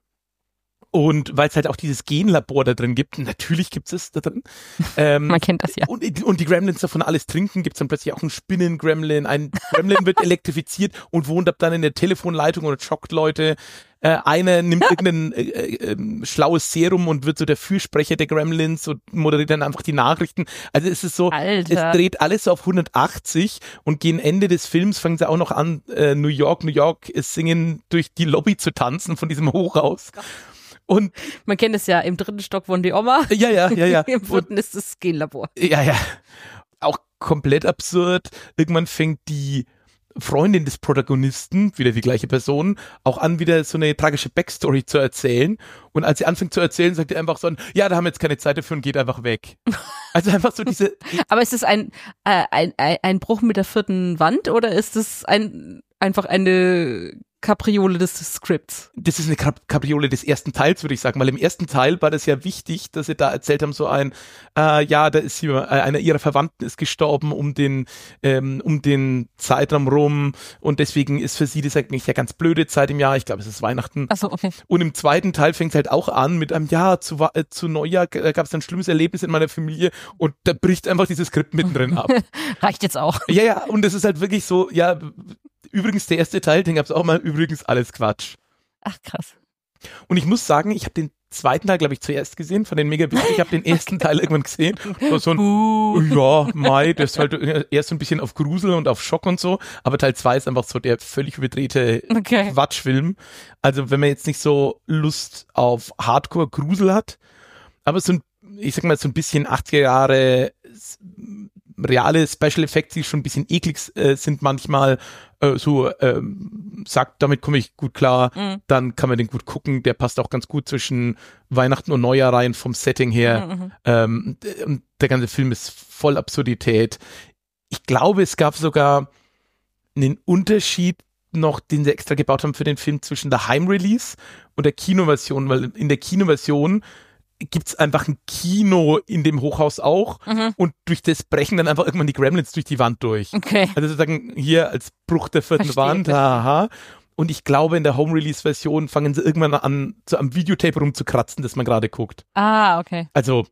Und weil es halt auch dieses Genlabor da drin gibt, natürlich gibt es da drin. Ähm, Man kennt das ja. und, und die Gremlins davon alles trinken, gibt es dann plötzlich auch einen Spinnen-Gremlin. Ein Gremlin wird elektrifiziert und wohnt ab dann in der Telefonleitung und schockt Leute. Äh, einer nimmt irgendein äh, äh, schlaues Serum und wird so der Fürsprecher der Gremlins und moderiert dann einfach die Nachrichten. Also es ist so, Alter. es dreht alles so auf hundertachtzig und gegen Ende des Films fangen sie auch noch an, äh, New York, New York, äh, singen durch die Lobby zu tanzen von diesem Hochhaus. Und Man kennt es ja, im dritten Stock wohnt die Oma, ja, ja, ja, ja. im Und, vierten ist das Genlabor. ja, ja. Auch komplett absurd. Irgendwann fängt die Freundin des Protagonisten, wieder die gleiche Person, auch an, wieder so eine tragische Backstory zu erzählen. Und als sie anfängt zu erzählen, sagt er einfach so, ja, da haben wir jetzt keine Zeit dafür und geht einfach weg. Also einfach so diese, Aber ist es ein, äh, ein, ein, ein Bruch mit der vierten Wand oder ist es ein, einfach eine Kapriole des Skripts? das ist eine Kap- Kapriole des ersten Teils, würde ich sagen, weil im ersten Teil war das ja wichtig, dass sie da erzählt haben, so ein, äh, ja, da ist hier, äh, einer ihrer Verwandten ist gestorben um den, ähm, um den Zeitraum rum und deswegen ist für sie das eigentlich ja ganz blöde Zeit im Jahr, ich glaube, es ist Weihnachten. Achso, okay. Und im zweiten Teil fängt es halt auch an mit einem, ja, zu, Wa- äh, zu Neujahr gab es ein schlimmes Erlebnis in meiner Familie und da bricht einfach dieses Skript mittendrin ab. Reicht jetzt auch. Ja, ja, und das ist halt wirklich so, ja, übrigens der erste Teil, den gab es auch mal, übrigens alles Quatsch. Ach, krass. Und ich muss sagen, ich habe den zweiten Teil, glaube ich, zuerst gesehen, von den mega witzig. Ich habe den ersten Teil irgendwann gesehen. War so ein, Uh. ja, Mai, das ist halt erst so ein bisschen auf Grusel und auf Schock und so, aber Teil zwei ist einfach so der völlig überdrehte Okay. Quatschfilm. Also wenn man jetzt nicht so Lust auf Hardcore-Grusel hat, aber so ein, ich sag mal, so ein bisschen achtziger Jahre s- reale Special Effects, die schon ein bisschen eklig äh, sind manchmal, äh, so ähm, sagt, damit komme ich gut klar, Mhm. dann kann man den gut gucken. Der passt auch ganz gut zwischen Weihnachten und Neujahr rein vom Setting her. Mhm. Ähm, d- und der ganze Film ist voll Absurdität. Ich glaube, es gab sogar einen Unterschied noch, den sie extra gebaut haben für den Film zwischen der Heimrelease und der Kinoversion, weil in der Kinoversion gibt's einfach ein Kino in dem Hochhaus auch Mhm. und durch das brechen dann einfach irgendwann die Gremlins durch die Wand durch. Okay. Also sozusagen hier als Bruch der vierten Verstehe, Wand, verstehe. haha. Und ich glaube, in der Home-Release-Version fangen sie irgendwann an, so am Videotape rumzukratzen, das man gerade guckt. Ah, okay. Also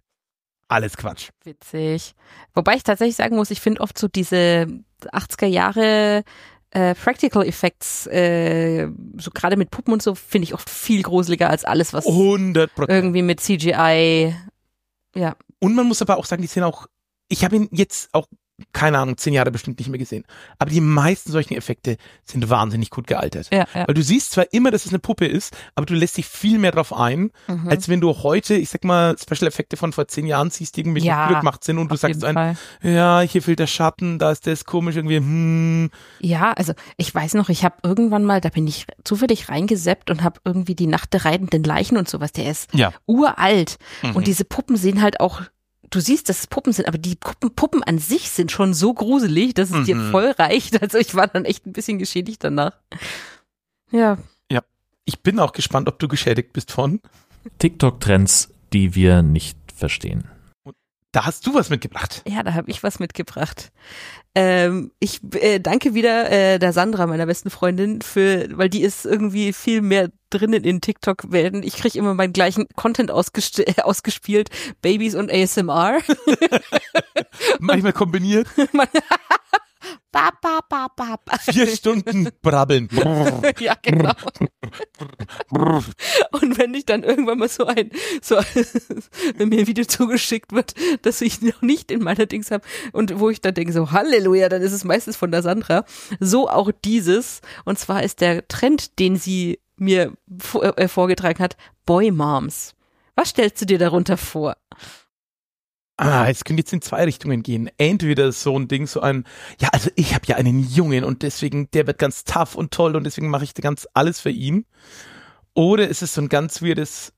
alles Quatsch. Witzig. Wobei ich tatsächlich sagen muss, ich finde oft so diese achtziger Jahre äh, Practical Effects, äh, so gerade mit Puppen und so, finde ich oft viel gruseliger als alles, was hundert Prozent. irgendwie mit C G I, ja. Und man muss aber auch sagen, die sind auch, ich habe ihn jetzt auch, keine Ahnung, zehn Jahre bestimmt nicht mehr gesehen. Aber die meisten solchen Effekte sind wahnsinnig gut gealtert. Ja, ja. Weil du siehst zwar immer, dass es eine Puppe ist, aber du lässt dich viel mehr drauf ein, Mhm. als wenn du heute, ich sag mal, Special Effekte von vor zehn Jahren siehst, die irgendwie Ja, gut gemacht sind und du Auf sagst jeden so ein, Fall. ja, hier fehlt der Schatten, da ist das komisch irgendwie, hm. Ja, also ich weiß noch, ich habe irgendwann mal, da bin ich zufällig reingeseppt und habe irgendwie die Nacht der reitenden Leichen und sowas, der ist Ja. uralt. Mhm. Und diese Puppen sehen halt auch, du siehst, dass es Puppen sind, aber die Puppen, Puppen an sich sind schon so gruselig, dass es Mhm. dir voll reicht. Also ich war dann echt ein bisschen geschädigt danach. Ja. Ich bin auch gespannt, ob du geschädigt bist von. TikTok-Trends, die wir nicht verstehen. Da hast du was mitgebracht. Ja, da habe ich was mitgebracht. Ähm, ich äh, danke wieder äh, der Sandra, meiner besten Freundin, für, weil die ist irgendwie viel mehr drinnen in TikTok-Welten. Ich kriege immer meinen gleichen Content ausgest- äh, ausgespielt, Babys und A S M R. Manchmal kombiniert. Bap, bap, bap, bap. Vier Stunden brabbeln. Ja, genau. Und wenn ich dann irgendwann mal so ein, so, wenn mir ein Video zugeschickt wird, das ich noch nicht in meiner Dings habe und wo ich dann denke so, Halleluja, dann ist es meistens von der Sandra. So auch dieses. Und zwar ist der Trend, den sie mir vor, äh, vorgetragen hat, Boy Moms. Was stellst du dir darunter vor? Ah, es könnte jetzt in zwei Richtungen gehen. Entweder so ein Ding, so ein, ja, also ich habe ja einen Jungen und deswegen, der wird ganz tough und toll und deswegen mache ich ganz alles für ihn. Oder ist es so ein ganz weirdes,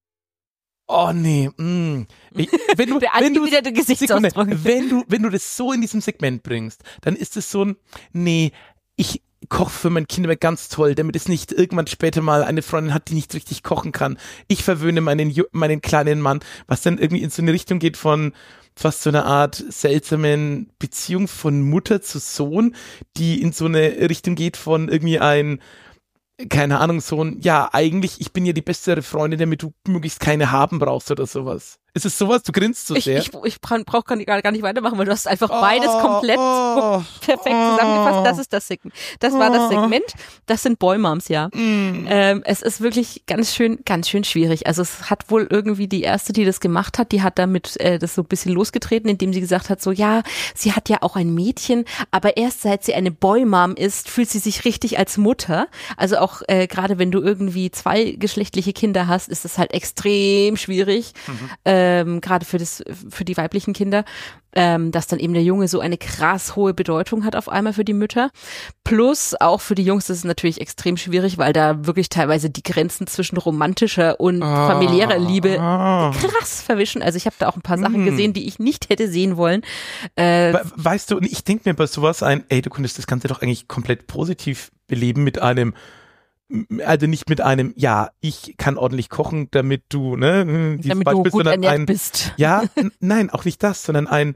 oh nee, mh. Ich, wenn du, Der wenn du, angewiderte Gesichtsausdruck. Sekunde, wenn du, wenn du das so in diesem Segment bringst, dann ist es so ein, nee, ich koche für mein Kind aber ganz toll, damit es nicht irgendwann später mal eine Freundin hat, die nicht richtig kochen kann. Ich verwöhne meinen, Ju- meinen kleinen Mann, was dann irgendwie in so eine Richtung geht von fast so einer Art seltsamen Beziehung von Mutter zu Sohn, die in so eine Richtung geht von irgendwie ein, keine Ahnung, so ein, ja, eigentlich, ich bin ja die bessere Freundin, damit du möglichst keine haben brauchst oder sowas. Ist es sowas? Du grinst so Ich, sehr. ich, ich brauche gar, gar nicht weitermachen, weil du hast einfach beides Oh, komplett oh, perfekt oh. zusammengefasst. Das ist das Segment. Das war das Oh. Segment. Das sind Boy Moms, ja. Mm. Ähm, es ist wirklich ganz schön, ganz schön schwierig. Also es hat wohl irgendwie die erste, die das gemacht hat, die hat damit äh, das so ein bisschen losgetreten, indem sie gesagt hat, so ja, sie hat ja auch ein Mädchen, aber erst seit sie eine Boy Mom ist, fühlt sie sich richtig als Mutter. Also auch äh, gerade wenn du irgendwie zwei geschlechtliche Kinder hast, ist es halt extrem schwierig. Mhm. Ähm, gerade für das, für die weiblichen Kinder, ähm, dass dann eben der Junge so eine krass hohe Bedeutung hat auf einmal für die Mütter. Plus auch für die Jungs ist es natürlich extrem schwierig, weil da wirklich teilweise die Grenzen zwischen romantischer und familiärer Liebe Ah. krass verwischen. Also ich habe da auch ein paar Sachen Hm. gesehen, die ich nicht hätte sehen wollen. Äh, We- Weißt du, und ich denke mir bei sowas ein, ey, du könntest das Ganze doch eigentlich komplett positiv beleben mit einem, also nicht mit einem, ja, ich kann ordentlich kochen, damit du, ne, dieses damit Beispiel, du gut sondern ernährt ein, bist. ja, n- nein, auch nicht das, sondern ein,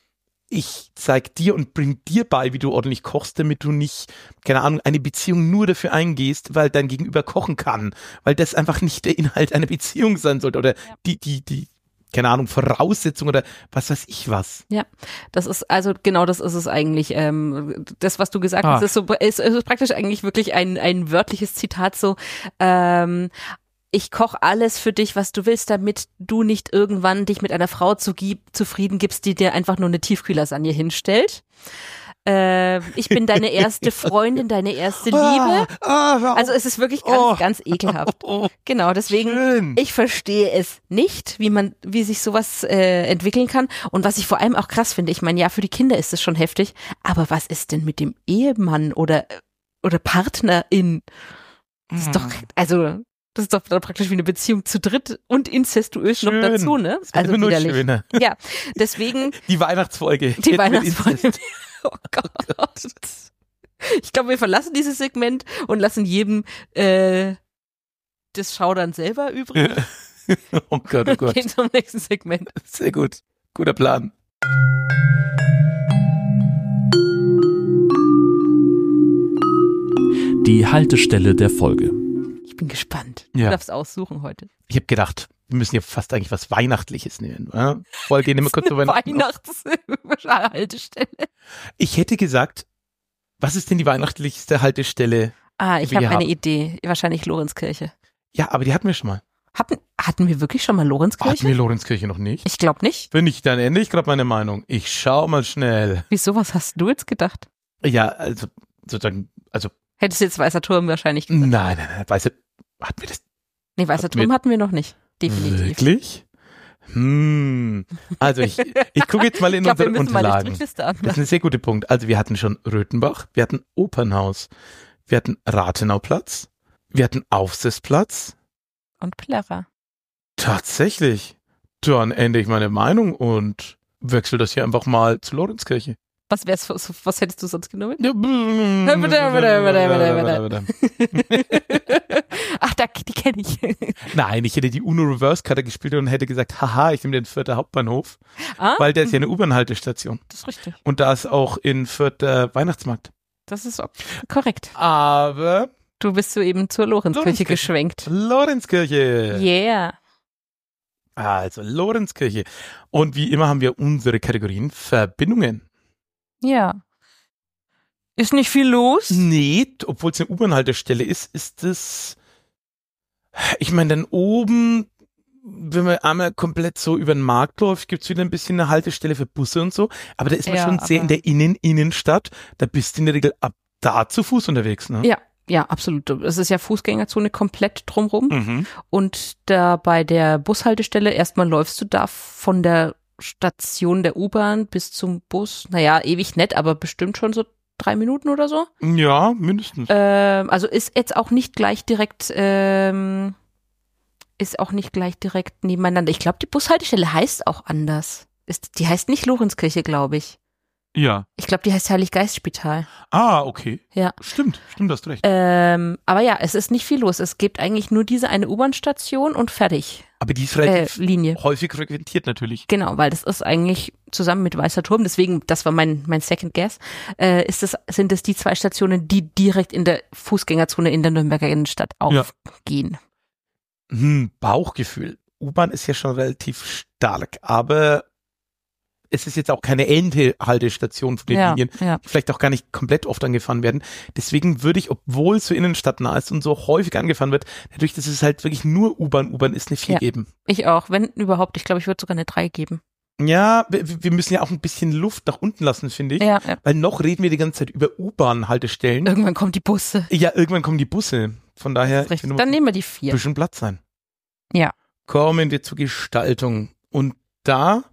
ich zeig dir und bring dir bei, wie du ordentlich kochst, damit du nicht, keine Ahnung, eine Beziehung nur dafür eingehst, weil dein Gegenüber kochen kann, weil das einfach nicht der Inhalt einer Beziehung sein sollte oder Ja. die, die, die, keine Ahnung, Voraussetzung oder was weiß ich was. Ja, das ist, also genau das ist es eigentlich. Ähm, das, was du gesagt Ah. hast, ist so ist, ist praktisch eigentlich wirklich ein, ein wörtliches Zitat so, ähm, ich koche alles für dich, was du willst, damit du nicht irgendwann dich mit einer Frau zu, zufrieden gibst, die dir einfach nur eine Tiefkühllasagne hinstellt. Äh, ich bin deine erste Freundin, deine erste Liebe. Ah, ah, Also es ist wirklich ganz, Oh. ganz ekelhaft. oh, Genau, deswegen, schön. ich verstehe es nicht, wie man, wie sich sowas äh, entwickeln kann. Und was ich vor allem auch krass finde, ich meine, ja, für die Kinder ist es schon heftig, aber was ist denn mit dem Ehemann oder, oder Partnerin? Das ist doch, also, das ist doch dann praktisch wie eine Beziehung zu dritt und incestuös noch Schön. dazu, ne? Es wird Also immer nur widerlich. schöner. Ja, deswegen, Die Weihnachtsfolge. die Jetzt mit Weihnachtsfolge. Inzest. Oh Gott. Ich glaube, wir verlassen dieses Segment und lassen jedem äh, das Schaudern selber übrig. Oh Gott, oh Gott. Gehen zum nächsten Segment. Sehr gut. Guter Plan. Die Haltestelle der Folge. Ich bin gespannt. Ja. Du darfst aussuchen heute. Ich habe gedacht, wir müssen ja fast eigentlich was Weihnachtliches nehmen. Ja? Folge immer kurz über Weihnachten. Weihnachtshaltestelle. Ich hätte gesagt, was ist denn die weihnachtlichste Haltestelle? Ah, Die ich wir habe hier eine haben. Idee. Wahrscheinlich Lorenzkirche. Ja, aber die hatten wir schon mal. Hatten, hatten wir wirklich schon mal Hatten Lorenzkirche? wir Lorenzkirche noch nicht? Ich glaube nicht. Wenn nicht, dann ändere ich gerade meine Meinung. Ich schau mal schnell. Wieso, was hast du jetzt gedacht? Ja, also sozusagen, also Hättest du jetzt Weißer Turm wahrscheinlich nein, gesagt. nein, nein, weißt du, hatten wir das Nee, Weißer Hatten wir- Turm hatten wir noch nicht. Definitiv. wirklich? Hm. Also ich, ich gucke jetzt mal in Ich glaube, wir unsere müssen mal die Unterlagen. Strichliste Das ist anmachen. ein sehr guter Punkt. Also wir hatten schon Röthenbach, wir hatten Opernhaus, wir hatten Rathenauplatz, wir hatten Aufsitzplatz. Und Plärrer. Tatsächlich. Dann ändere ich meine Meinung und wechsle das hier einfach mal zu Lorenzkirche. Was wär's, für- was hättest du sonst genommen? Ja, bitte, bitte, bitte, bitte, bitte. Ach, da da, die kenne ich. Nein, ich hätte die Uno Reverse Karte gespielt und hätte gesagt, haha, ich nehme den Fürther Hauptbahnhof, Ah, weil der ist ja eine U-Bahn-Haltestation. das ist richtig. Und da ist auch in Fürth der Weihnachtsmarkt. Das ist korrekt. Aber Du bist soeben zur Lorenzkirche Lorenzkirche. geschwenkt. Lorenzkirche. Yeah. Also Lorenzkirche. Und wie immer haben wir unsere Kategorien Verbindungen. Ja. Ist nicht viel los? Nee, obwohl es eine U-Bahn-Haltestelle ist, ist es, ich meine, dann oben, wenn man einmal komplett so über den Markt läuft, gibt es wieder ein bisschen eine Haltestelle für Busse und so, aber da ist man Ja, schon sehr aber- in der Innen-Innenstadt, da bist du in der Regel ab da zu Fuß unterwegs, ne? Ja, ja, absolut. Es ist ja Fußgängerzone komplett drumrum. Mhm. Und da bei der Bushaltestelle, erstmal läufst du da von der Station der U-Bahn bis zum Bus. Naja, ewig nett, aber bestimmt schon so drei Minuten oder so. Ja, mindestens. Ähm, also ist jetzt auch nicht gleich direkt, ähm, ist auch nicht gleich direkt nebeneinander. Ich glaube, die Bushaltestelle heißt auch anders. Ist, die heißt nicht Lorenzkirche, glaube ich. Ja. Ich glaube, die heißt Heiliggeistspital. Ah, okay. Ja. Stimmt, stimmt, hast du recht. Ähm, aber ja, es ist nicht viel los. Es gibt eigentlich nur diese eine U-Bahn-Station und fertig. Aber die ist Äh, relativ Linie. häufig frequentiert natürlich. Genau, weil das ist eigentlich zusammen mit Weißer Turm, deswegen, das war mein, mein Second Guess, äh, ist es, sind es die zwei Stationen, die direkt in der Fußgängerzone in der Nürnberger Innenstadt Ja. aufgehen. Hm, Bauchgefühl. U-Bahn ist ja schon relativ stark, aber es ist jetzt auch keine Endhaltestation von den Ja, Linien, ja. die vielleicht auch gar nicht komplett oft angefahren werden. Deswegen würde ich, obwohl es so innenstadtnah ist und so häufig angefahren wird, dadurch, dass es halt wirklich nur U-Bahn, U-Bahn ist, eine vier Ja. geben. Ich auch, wenn überhaupt. Ich glaube, ich würde sogar eine drei geben. Ja, wir, wir müssen ja auch ein bisschen Luft nach unten lassen, finde ich. Ja, ja. Weil noch reden wir die ganze Zeit über U-Bahn-Haltestellen. Irgendwann kommen die Busse. Ja, irgendwann kommen die Busse. Von daher Das ist richtig. finde, Dann muss nehmen wir die ein vier. bisschen Platz sein. Ja. Kommen wir zur Gestaltung. Und da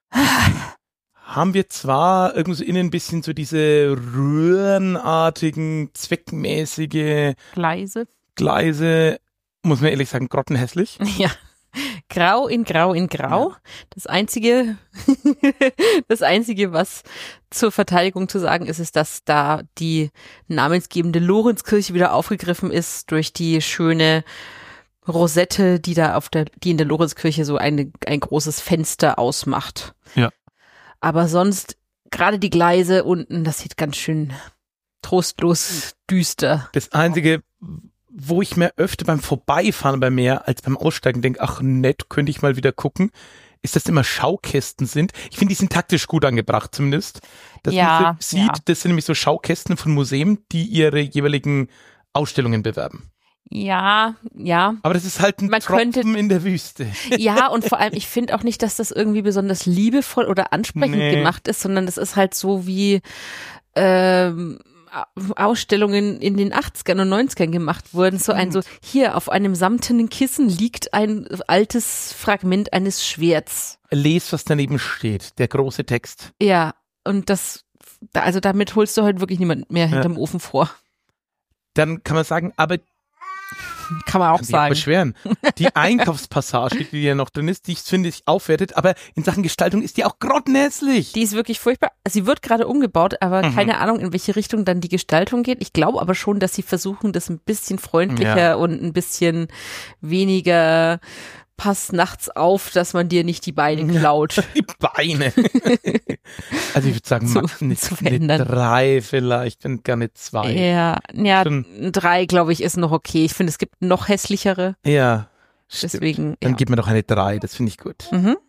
haben wir zwar irgendwo so innen ein bisschen so diese röhrenartigen, zweckmäßige Gleise. Gleise, muss man ehrlich sagen, grottenhässlich. Ja. Grau in Grau in Grau. Das einzige, das einzige, was zur Verteidigung zu sagen ist, ist, dass da die namensgebende Lorenzkirche wieder aufgegriffen ist durch die schöne Rosette, die da auf der, die in der Lorenzkirche so eine, ein großes Fenster ausmacht. Ja. Aber sonst, gerade die Gleise unten, das sieht ganz schön trostlos düster. Das Einzige, wo ich mir öfter beim Vorbeifahren bei mehr als beim Aussteigen denke, ach nett, könnte ich mal wieder gucken, ist, dass immer Schaukästen sind. Ich finde, die sind taktisch gut angebracht zumindest. Dass Ja, man so sieht, ja. das sind nämlich so Schaukästen von Museen, die ihre jeweiligen Ausstellungen bewerben. Ja, ja. Aber das ist halt ein Man Tropfen könnte- in der Wüste. Ja, und vor allem, ich finde auch nicht, dass das irgendwie besonders liebevoll oder ansprechend Nee. gemacht ist, sondern das ist halt so wie ähm, Ausstellungen in den achtzigern und neunzigern gemacht wurden. So ein so, hier auf einem samtenen Kissen liegt ein altes Fragment eines Schwerts. Les, was daneben steht, der große Text. Ja, und das, da- also damit holst du heute wirklich niemand mehr hinterm Ofen vor. Dann kann man sagen, aber Kann man auch kann sich auch sagen. beschweren. Die Einkaufspassage, die ja noch drin ist, die finde ich aufwertet, aber in Sachen Gestaltung ist die auch grottenhässlich. Die ist wirklich furchtbar. Sie wird gerade umgebaut, aber Mhm. keine Ahnung, in welche Richtung dann die Gestaltung geht. Ich glaube aber schon, dass sie versuchen, das ein bisschen freundlicher Ja. und ein bisschen weniger pass nachts auf, dass man dir nicht die Beine klaut. Die Beine. Also ich würde sagen, Zu- Max, eine, zu eine verändern. drei vielleicht, wenn gar nicht zwei. Ja, ja, Schon. ein drei, glaube ich, ist noch okay. Ich finde, es gibt noch hässlichere. Ja, stimmt. Deswegen, Dann ja. gib mir doch eine drei, das finde ich gut. Mhm.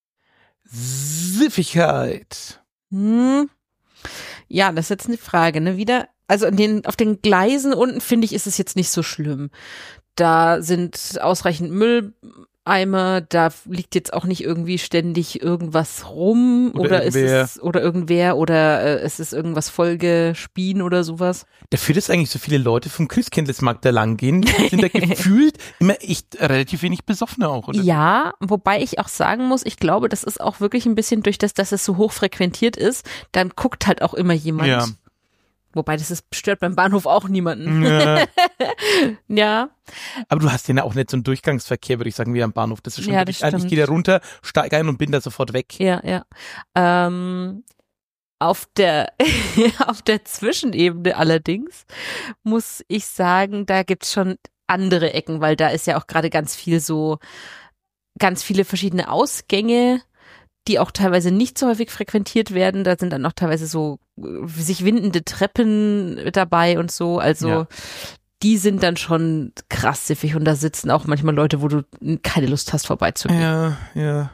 Siffigkeit. Hm. Ja, das ist jetzt eine Frage, ne? Wieder, also in den, auf den Gleisen unten, finde ich, ist es jetzt nicht so schlimm. Da sind ausreichend Mülleimer, da liegt jetzt auch nicht irgendwie ständig irgendwas rum Oder oder, ist irgendwer. es oder irgendwer oder äh, es ist irgendwas vollgespien oder sowas. Dafür, dass eigentlich so viele Leute vom Christkindlesmarkt da lang gehen, sind da gefühlt immer echt relativ wenig Besoffene auch, oder? Ja, wobei ich auch sagen muss, ich glaube, das ist auch wirklich ein bisschen durch das, dass es so hoch frequentiert ist, dann guckt halt auch immer jemand. Ja. Wobei, das ist, stört beim Bahnhof auch niemanden. Ja. Ja, Aber du hast ja auch nicht so einen Durchgangsverkehr, würde ich sagen, wie am Bahnhof. Das ist schon Ja, wirklich, das ich stimmt. gehe da runter, steige ein und bin da sofort weg. ja, ja. Ähm, auf der, auf der Zwischenebene allerdings muss ich sagen, da gibt's schon andere Ecken, weil da ist ja auch gerade ganz viel so, ganz viele verschiedene Ausgänge, die auch teilweise nicht so häufig frequentiert werden. Da sind dann auch teilweise so sich windende Treppen dabei und so. Also Ja. die sind dann schon krass siffig und da sitzen auch manchmal Leute, wo du keine Lust hast, vorbeizugehen. Ja, ja.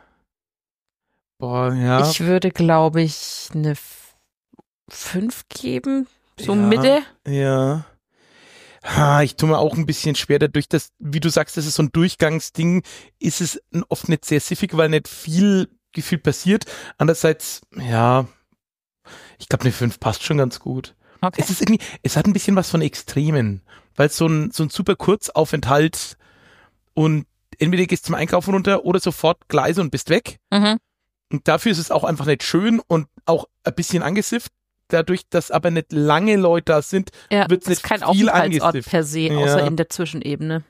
Boah, ja. Ich würde, glaube ich, eine F- fünf geben, so Ja. Mitte. Ja. Ha, ich tue mir auch ein bisschen schwer dadurch, dass, wie du sagst, das ist so ein Durchgangsding, ist es oft nicht sehr siffig, weil nicht viel gefühlt passiert. Andererseits, ja, ich glaube, eine fünf passt schon ganz gut. Okay. Es ist irgendwie, es hat ein bisschen was von Extremen, weil es so ein, so ein super Kurzaufenthalt und entweder gehst zum Einkaufen runter oder sofort Gleise und bist weg. Mhm. Und dafür ist es auch einfach nicht schön und auch ein bisschen angesifft. Dadurch, dass aber nicht lange Leute da sind, Ja, wird's das ist nicht kein viel Aufenthaltsort angesifft. per se, außer Ja. in der Zwischenebene.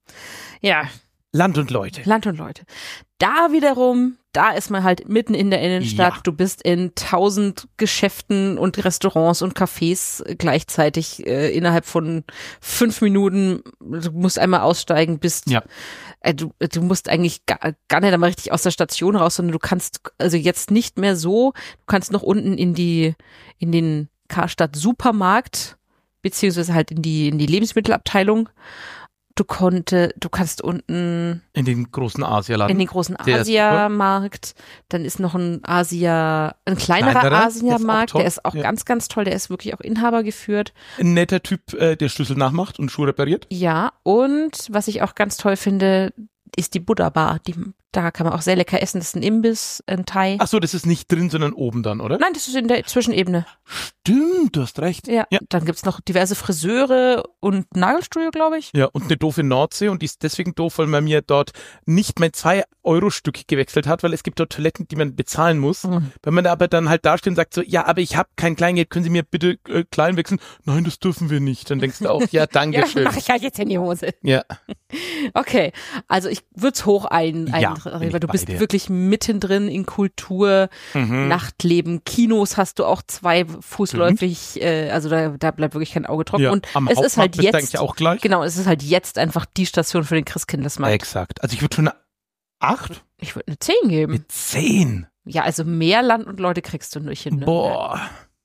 Ja, Land und Leute. Land und Leute. Da wiederum, da ist man halt mitten in der Innenstadt. Ja. Du bist in tausend Geschäften und Restaurants und Cafés gleichzeitig äh, innerhalb von fünf Minuten. Du musst einmal aussteigen, bist Ja. äh, du, du musst eigentlich gar, gar nicht einmal richtig aus der Station raus, sondern du kannst also jetzt nicht mehr so, du kannst noch unten in die in den Karstadt Supermarkt beziehungsweise halt in die in die Lebensmittelabteilung. Du konnte, du kannst unten In den großen Asialaden. in den großen Der ist Asiamarkt, dann ist noch ein Asia, ein kleinerer, Kleinerer, der ist auch Asiamarkt, toll, der ist auch ja. ganz, ganz toll, der ist wirklich auch Inhaber geführt. Ein netter Typ, äh, der Schlüssel nachmacht und Schuhe repariert. Ja, und was ich auch ganz toll finde, ist die Buddha Bar. Die, da kann man auch sehr lecker essen. Das ist ein Imbiss, ein Thai. Ach so, das ist nicht drin, sondern oben dann, oder? Nein, das ist in der Zwischenebene. Stimmt, du hast recht. Ja. Ja. Dann gibt's noch diverse Friseure und Nagelstudio, glaube ich. Ja, und eine doofe Nordsee und die ist deswegen doof, weil man mir dort nicht mein zwei Euro Stück gewechselt hat, weil es gibt dort Toiletten, die man bezahlen muss. Mhm. Wenn man da aber dann halt dasteht und sagt so, ja, aber ich habe kein Kleingeld, können Sie mir bitte äh, klein wechseln? Nein, das dürfen wir nicht. Dann denkst du auch, ja, danke Ja, schön. mach ich halt jetzt in die Hose. Ja, Okay, also ich würde es hoch ein, ein Ja, bin ich weil du bei bist dir. wirklich mittendrin in Kultur, mhm. Nachtleben, Kinos hast du auch zwei fußläufig, äh, also da, da bleibt wirklich kein Auge trocken. ja. Und Am es ist halt Hauptmarkt bist du jetzt, eigentlich auch gleich. genau, es ist halt jetzt einfach die Station für den Christkindlesmarkt. Exakt. Also ich würde schon eine acht Ich würde eine zehn geben. mit zehn. Ja, also mehr Land und Leute kriegst du nicht hin. Ne? Boah,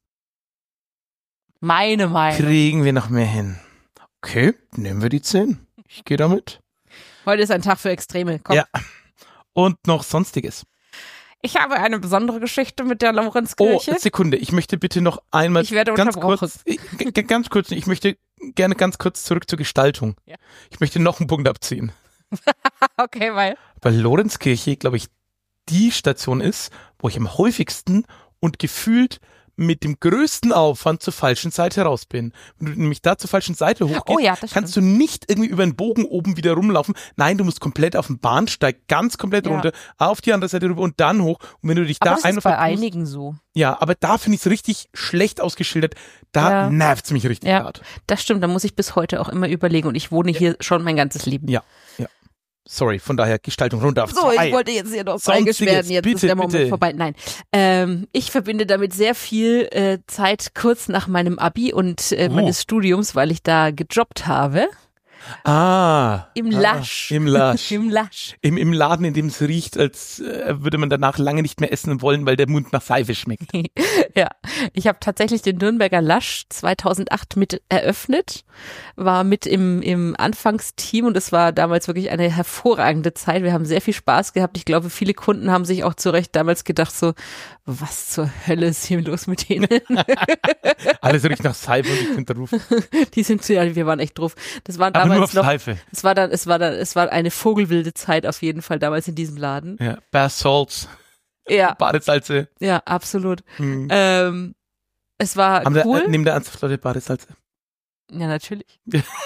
Meine Meinung. kriegen wir noch mehr hin. Okay, nehmen wir die zehn. Ich gehe damit. Heute ist ein Tag für Extreme. Komm. Ja. Und noch Sonstiges. Ich habe eine besondere Geschichte mit der Oh, Laurenzkirche. Sekunde, ich möchte bitte noch einmal Ich werde ganz unterbrochen. kurz, ich, g- g- ganz kurz, ich möchte gerne ganz kurz zurück zur Gestaltung. Ja. Ich möchte noch einen Punkt abziehen. Okay, weil. Weil Lorenzkirche, glaube ich, die Station ist, wo ich am häufigsten und gefühlt mit dem größten Aufwand zur falschen Seite raus bin. Wenn du nämlich da zur falschen Seite hochgehst, Oh ja, das kannst du nicht irgendwie über den Bogen oben wieder rumlaufen. Nein, du musst komplett auf den Bahnsteig, ganz komplett Ja. runter, auf die andere Seite rüber und dann hoch. Und wenn du dich Aber da das ist einmal bei vertust- einigen so. Ja, aber da finde ich es richtig schlecht ausgeschildert. Da Ja. nervt's mich richtig Ja. hart. Das stimmt, da muss ich bis heute auch immer überlegen und ich wohne hier schon mein ganzes Leben. Ja, ja. Sorry, von daher Gestaltung runter auf So, zwei. ich wollte jetzt hier noch Sonstiges, eingeschwert, jetzt bitte, ist der Moment bitte. vorbei. Nein, ähm, ich verbinde damit sehr viel äh, Zeit kurz nach meinem Abi und äh, Oh. meines Studiums, weil ich da gejobbt habe. Ah. Im ah, Lasch. Im Lasch. Im Lasch. Im, Im Laden, in dem es riecht, als äh, würde man danach lange nicht mehr essen wollen, weil der Mund nach Seife schmeckt. Ja, ich habe tatsächlich den Nürnberger Lasch zweitausendacht mit eröffnet, war mit im, im Anfangsteam und es war damals wirklich eine hervorragende Zeit. Wir haben sehr viel Spaß gehabt. Ich glaube, viele Kunden haben sich auch zu Recht damals gedacht so, was zur Hölle ist hier los mit denen? Alles riecht nach Seife und ich bin drauf. Die sind zu, ja, wir waren echt drauf. Das war Aber nur damals auf noch, Seife. es war dann, es war dann, es war eine vogelwilde Zeit auf jeden Fall damals in diesem Laden. Ja, Bath Salts, Ja, Badesalze. ja, absolut. Hm. Ähm, es war Haben cool. wir, äh, neben der ernsthaft Leute Badesalze? Ja, natürlich.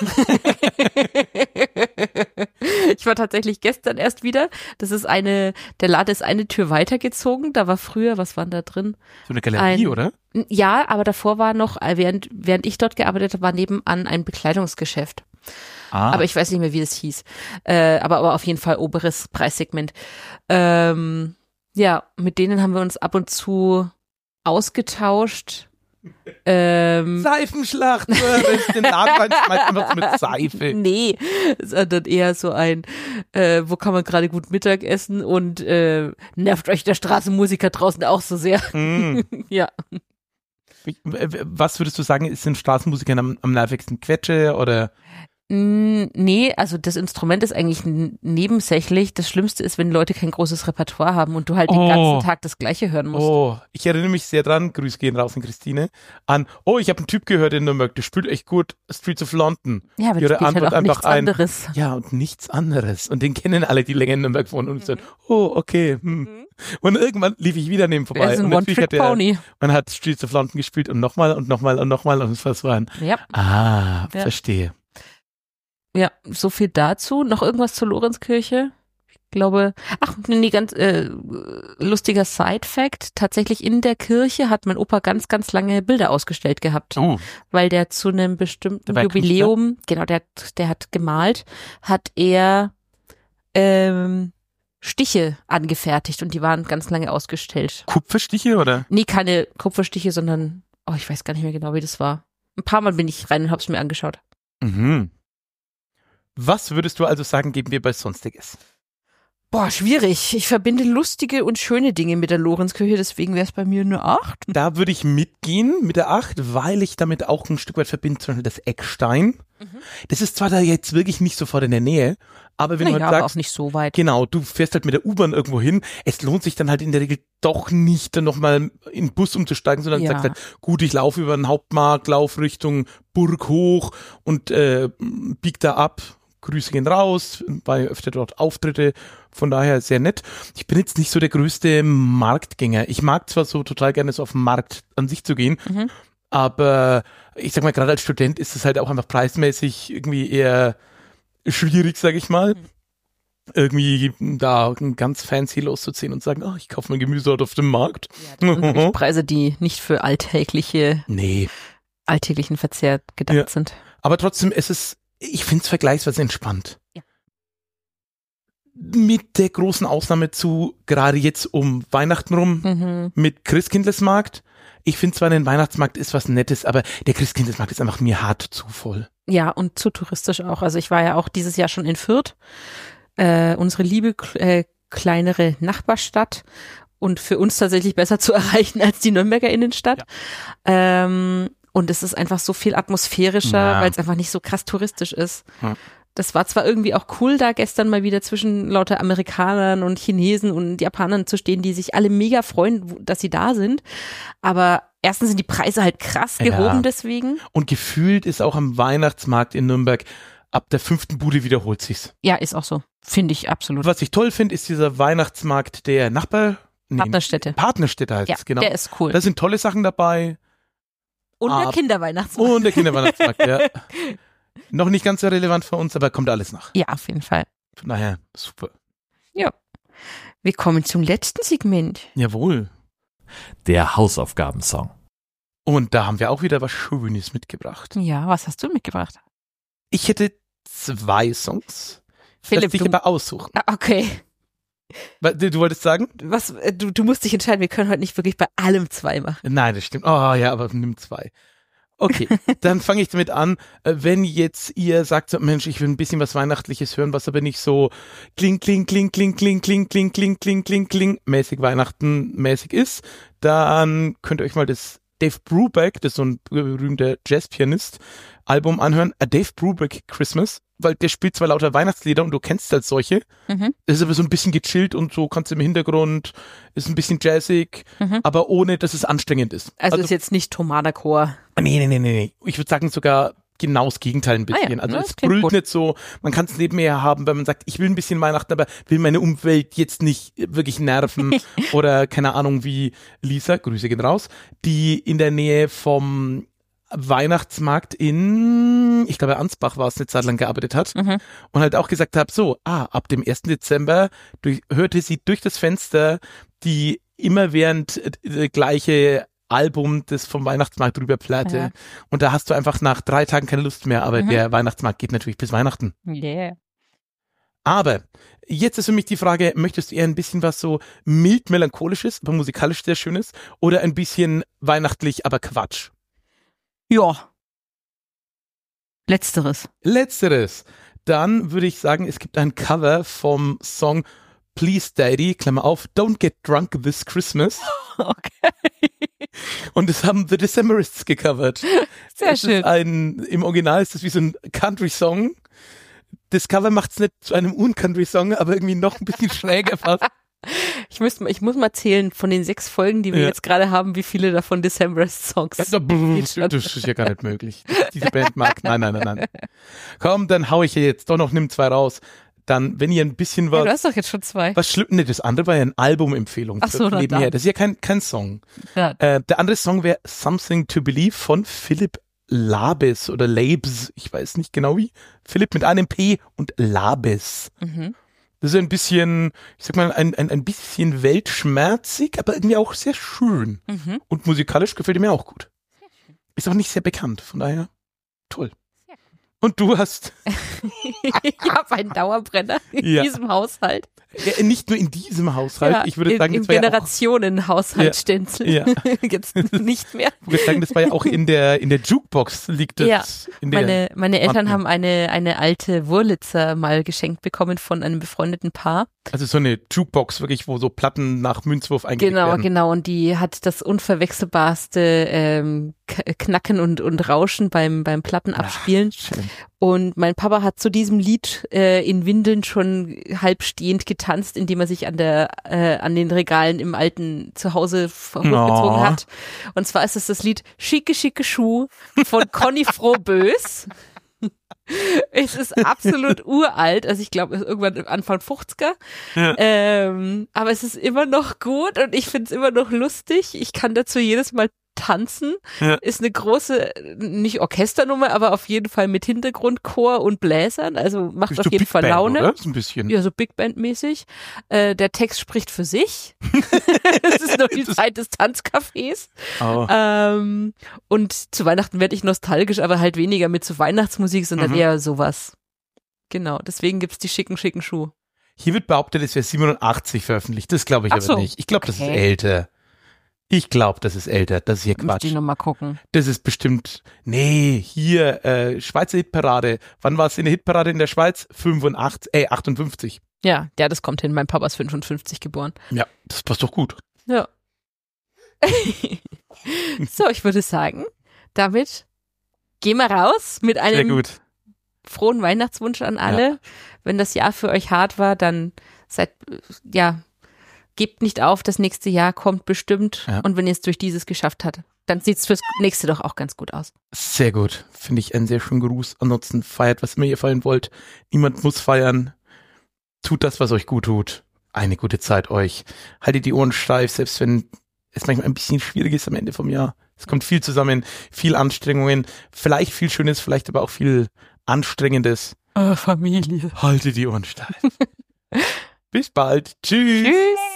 Ich war tatsächlich gestern erst wieder. Das ist eine, der Laden ist eine Tür weitergezogen. Da war früher, was war denn da drin? So eine Galerie, Ein- oder? Ja, aber davor war noch, äh, während, während ich dort gearbeitet habe, war nebenan ein Bekleidungsgeschäft. Ah, Aber ich weiß nicht mehr, wie es hieß. Äh, aber, aber auf jeden Fall oberes Preissegment. Ähm, ja, mit denen haben wir uns ab und zu ausgetauscht. Ähm, Seifenschlacht, äh, den Laden schmeißt einfach so mit Seife. nee, sondern eher so ein, äh, wo kann man gerade gut Mittag essen und äh, nervt euch der Straßenmusiker draußen auch so sehr. Mm. Ja. Was würdest du sagen, sind Straßenmusikern am, am nervigsten? Quetsche oder? Mm, Nee, also das Instrument ist eigentlich n- nebensächlich. Das Schlimmste ist, wenn Leute kein großes Repertoire haben und du halt den Oh. ganzen Tag das Gleiche hören musst. Oh, ich erinnere mich sehr dran, Grüße gehen raus an Christine, an, oh, ich habe einen Typ gehört in Nürnberg, der spielt echt gut Streets of London. Ja, aber Ihre das spielt halt Antwort auch einfach nichts ein- anderes. Ja, und nichts anderes. Und den kennen alle, die länger in Nürnberg wohnen. Und ich so, oh, okay. Hm. Und irgendwann lief ich wieder neben vorbei. Er ist ein und natürlich hat der, One-Trick-Pony. man hat Streets of London gespielt und nochmal und nochmal und nochmal und es war ein, Ja. ah, Ja. verstehe. Ja, so viel dazu. Noch irgendwas zur Lorenzkirche? Ich glaube, ach, nee, ganz äh, lustiger Side-Fact. Tatsächlich in der Kirche hat mein Opa ganz, ganz lange Bilder ausgestellt gehabt, Oh, weil der zu einem bestimmten Der war Jubiläum, genau, der, hat- der hat gemalt, hat er ähm, Stiche angefertigt und die waren ganz lange ausgestellt. Kupferstiche oder? Nee, keine Kupferstiche, sondern, oh, ich weiß gar nicht mehr genau, wie das war. Ein paar Mal bin ich rein und hab's mir angeschaut. Mhm. Was würdest du also sagen, geben wir bei Sonstiges? Boah, schwierig. Ich verbinde lustige und schöne Dinge mit der Lorenzkirche, deswegen wäre es bei mir eine acht. Da würde ich mitgehen mit der acht, weil ich damit auch ein Stück weit verbinde, zum Beispiel das Eckstein. Das ist zwar da jetzt wirklich nicht sofort in der Nähe, aber wenn Naja, du halt aber auch sagst, nicht so weit. genau, du fährst halt mit der U-Bahn irgendwo hin, es lohnt sich dann halt in der Regel doch nicht, dann nochmal in den Bus umzusteigen, sondern Ja. sagst halt, gut, ich laufe über den Hauptmarkt, lauf Richtung Burg hoch und äh, bieg da ab. Grüße gehen raus, bei öfter dort Auftritte, von daher sehr nett. Ich bin jetzt nicht so der größte Marktgänger. Ich mag zwar so total gerne so auf den Markt an sich zu gehen, Mhm. aber ich sag mal, gerade als Student ist es halt auch einfach preismäßig irgendwie eher schwierig, sag ich mal. Irgendwie da ganz fancy loszuziehen und sagen, oh, ich kaufe mein Gemüse dort auf dem Markt. Ja, das sind wirklich Preise, die nicht für alltägliche, Nee, alltäglichen Verzehr gedacht Ja. sind. aber trotzdem ist es, ich finde es vergleichsweise entspannt. Ja. Mit der großen Ausnahme zu, gerade jetzt um Weihnachten rum, Mhm. mit Christkindlesmarkt. Ich finde zwar, der Weihnachtsmarkt ist was Nettes, aber der Christkindlesmarkt ist einfach mir hart zu voll. Ja, und zu touristisch auch. Also ich war ja auch dieses Jahr schon in Fürth, äh, unsere liebe äh, kleinere Nachbarstadt und für uns tatsächlich besser zu erreichen als die Nürnberger Innenstadt. Ähm, und es ist einfach so viel atmosphärischer, Ja. weil es einfach nicht so krass touristisch ist. Ja. Das war zwar irgendwie auch cool, da gestern mal wieder zwischen lauter Amerikanern und Chinesen und Japanern zu stehen, die sich alle mega freuen, wo- dass sie da sind. Aber erstens sind die Preise halt krass Ja. gehoben deswegen. Und gefühlt ist auch am Weihnachtsmarkt in Nürnberg, ab der fünften Bude wiederholt sich's. Ja, ist auch so. Finde ich absolut. Was ich toll finde, ist dieser Weihnachtsmarkt der Nachbar... nee, Partnerstädte. Partnerstädte heißt Ja, es, genau. der ist cool. Da sind tolle Sachen dabei. Und Ah, der Kinderweihnachtsmarkt. Und der Kinderweihnachtsmarkt, ja. Noch nicht ganz so relevant für uns, aber kommt alles nach. Ja, auf jeden Fall. Von daher, super. Wir kommen zum letzten Segment. Jawohl. Der Hausaufgabensong. Und da haben wir auch wieder was Schönes mitgebracht. Ja, was hast du mitgebracht? Ich hätte zwei Songs. Philipp, Lass dich du- aber aussuchen. Ah, okay. Wa- Du, du wolltest sagen? Was, äh, du, du musst dich entscheiden, wir können heute nicht wirklich bei allem zwei machen. Nein, das stimmt. Oh ja, aber nimm zwei. Okay, dann fange ich damit an. Äh, Wenn jetzt ihr sagt, so, Mensch, ich will ein bisschen was Weihnachtliches hören, was aber nicht so kling, kling, kling, kling, kling, kling, kling, kling, kling, kling, kling, mäßig Weihnachten mäßig ist, dann könnt ihr euch mal das Dave Brubeck, das ist so ein berühmter Jazzpianist, Album anhören, A Dave Brubeck Christmas, weil der spielt zwar lauter Weihnachtslieder und du kennst halt solche, Mhm. es ist aber so ein bisschen gechillt und so kannst du im Hintergrund, ist ein bisschen jazzig, Mhm. aber ohne, dass es anstrengend ist. Also, ist jetzt nicht Tomada-Chor. Nee, nee, nee, nee, nee. Ich würde sagen sogar genau das Gegenteil ein bisschen. Ah ja, also ja, es das klingt brüllt gut. nicht so, man kann es nebenher haben, weil man sagt, ich will ein bisschen Weihnachten, aber will meine Umwelt jetzt nicht wirklich nerven oder keine Ahnung wie Lisa, Grüße gehen raus, die in der Nähe vom Weihnachtsmarkt in, ich glaube Ansbach war es, eine Zeit lang gearbeitet hat Mhm. und halt auch gesagt hat, so, ah, ab dem ersten Dezember durch, hörte sie durch das Fenster die immerwährend äh, gleiche Album, das vom Weihnachtsmarkt drüber plärrte. Ja. Und da hast du einfach nach drei Tagen keine Lust mehr, aber Mhm. der Weihnachtsmarkt geht natürlich bis Weihnachten. Yeah. Aber jetzt ist für mich die Frage, möchtest du eher ein bisschen was so mild melancholisches, aber musikalisch sehr schönes oder ein bisschen weihnachtlich, aber Quatsch? Ja. Letzteres. Letzteres. Dann würde ich sagen, es gibt ein Cover vom Song Please Daddy, Klammer auf, Don't Get Drunk This Christmas. Okay. Und das haben The Decemberists gecovert. Sehr es schön. Ist ein, im Original ist das wie so ein Country-Song. Das Cover macht es nicht zu einem Un-Country-Song, aber irgendwie noch ein bisschen schräger fast. Ich, müsste, ich muss mal zählen, von den sechs Folgen, die wir Ja. jetzt gerade haben, wie viele davon Decemberists-Songs Das ist ja gar nicht möglich. Diese Band mag. Nein, nein, nein, nein. Komm, dann hau ich hier jetzt doch noch, nimm zwei raus. Dann, wenn ihr ein bisschen Ja, was. du hast doch jetzt schon zwei. Was schlimm, ne, das andere war ja eine Albumempfehlung. Ach so, na nebenher. dann. Das ist ja kein, kein Song. Ja. Äh, der andere Song wäre Something to Believe von Philipp Labes oder Labes. Ich weiß nicht genau wie. Philipp mit einem P und Labes. Mhm. Das ist ein bisschen, ich sag mal, ein, ein, ein bisschen weltschmerzig, aber irgendwie auch sehr schön. Mhm. Und musikalisch gefällt mir auch gut. Ist auch nicht sehr bekannt, von daher toll. Und du hast Ich habe einen Dauerbrenner in Ja. diesem Haushalt. ja, nicht nur in diesem Haushalt, Ja, ich würde im, sagen, im das war ja auch, Generationenhaushalt Ja. Stenzel. Ja. Jetzt nicht mehr. ich würde sagen, das war ja auch in der in der Jukebox liegt das. Ja, in der, Meine, meine Eltern Ordnung. haben eine, eine alte Wurlitzer mal geschenkt bekommen von einem befreundeten Paar. also so eine Jukebox wirklich, wo so Platten nach Münzwurf eingelegt Genau, werden. genau. Und die hat das unverwechselbarste ähm, K- Knacken und, und Rauschen beim, beim Plattenabspielen. Schön. Und mein Papa hat zu diesem Lied äh, in Windeln schon halb stehend getanzt, indem er sich an der äh, an den Regalen im alten Zuhause f- hochgezogen Oh. hat. Und zwar ist es das Lied Schicke, schicke Schuh von Conny Frohbös. Es ist absolut uralt, also ich glaube irgendwann Anfang fünfziger. Ja. Ähm, aber es ist immer noch gut und ich finde es immer noch lustig. Ich kann dazu jedes Mal tanzen. Ja. Ist eine große, nicht Orchesternummer, aber auf jeden Fall mit Hintergrundchor und Bläsern. Also macht Bist auf du jeden Big Fall Band, Laune. oder? So ein bisschen. Ja, so Big Band mäßig. Äh, der Text spricht für sich. Es ist noch die Zeit des Tanzcafés. Oh. Ähm, und zu Weihnachten werde ich nostalgisch, aber halt weniger mit so Weihnachtsmusik, sondern Mhm. eher sowas. Genau, deswegen gibt's die schicken, schicken Schuhe. Hier wird behauptet, es wäre siebenundachtzig veröffentlicht. Das glaube ich Ach aber so. nicht. Ich glaube, das ist Okay. älter. Ich glaube, das ist älter. Das ist hier Müsste Quatsch. ich nochmal gucken. Das ist bestimmt, nee, hier, äh, Schweizer Hitparade. Wann war es in der Hitparade in der Schweiz? fünfundachtzig, äh, achtundfünfzig. Ja, ja, das kommt hin. Mein Papa ist fünfundfünfzig geboren. Ja, das passt doch gut. Ja. So, ich würde sagen, damit gehen wir raus mit Sehr einem gut. frohen Weihnachtswunsch an alle. Wenn das Jahr für euch hart war, dann seid, äh, ja, gebt nicht auf, das nächste Jahr kommt bestimmt. Ja. Und wenn ihr es durch dieses geschafft habt, dann sieht es fürs nächste doch auch ganz gut aus. Sehr gut. Finde ich einen sehr schönen Gruß. Ansonsten feiert, was immer ihr feiern wollt. Niemand muss feiern. Tut das, was euch gut tut. Eine gute Zeit euch. Haltet die Ohren steif, selbst wenn es manchmal ein bisschen schwierig ist am Ende vom Jahr. Es kommt viel zusammen, viel Anstrengungen, vielleicht viel Schönes, vielleicht aber auch viel Anstrengendes. Oh, Familie. Haltet die Ohren steif. Bis bald. Tschüss. Tschüss.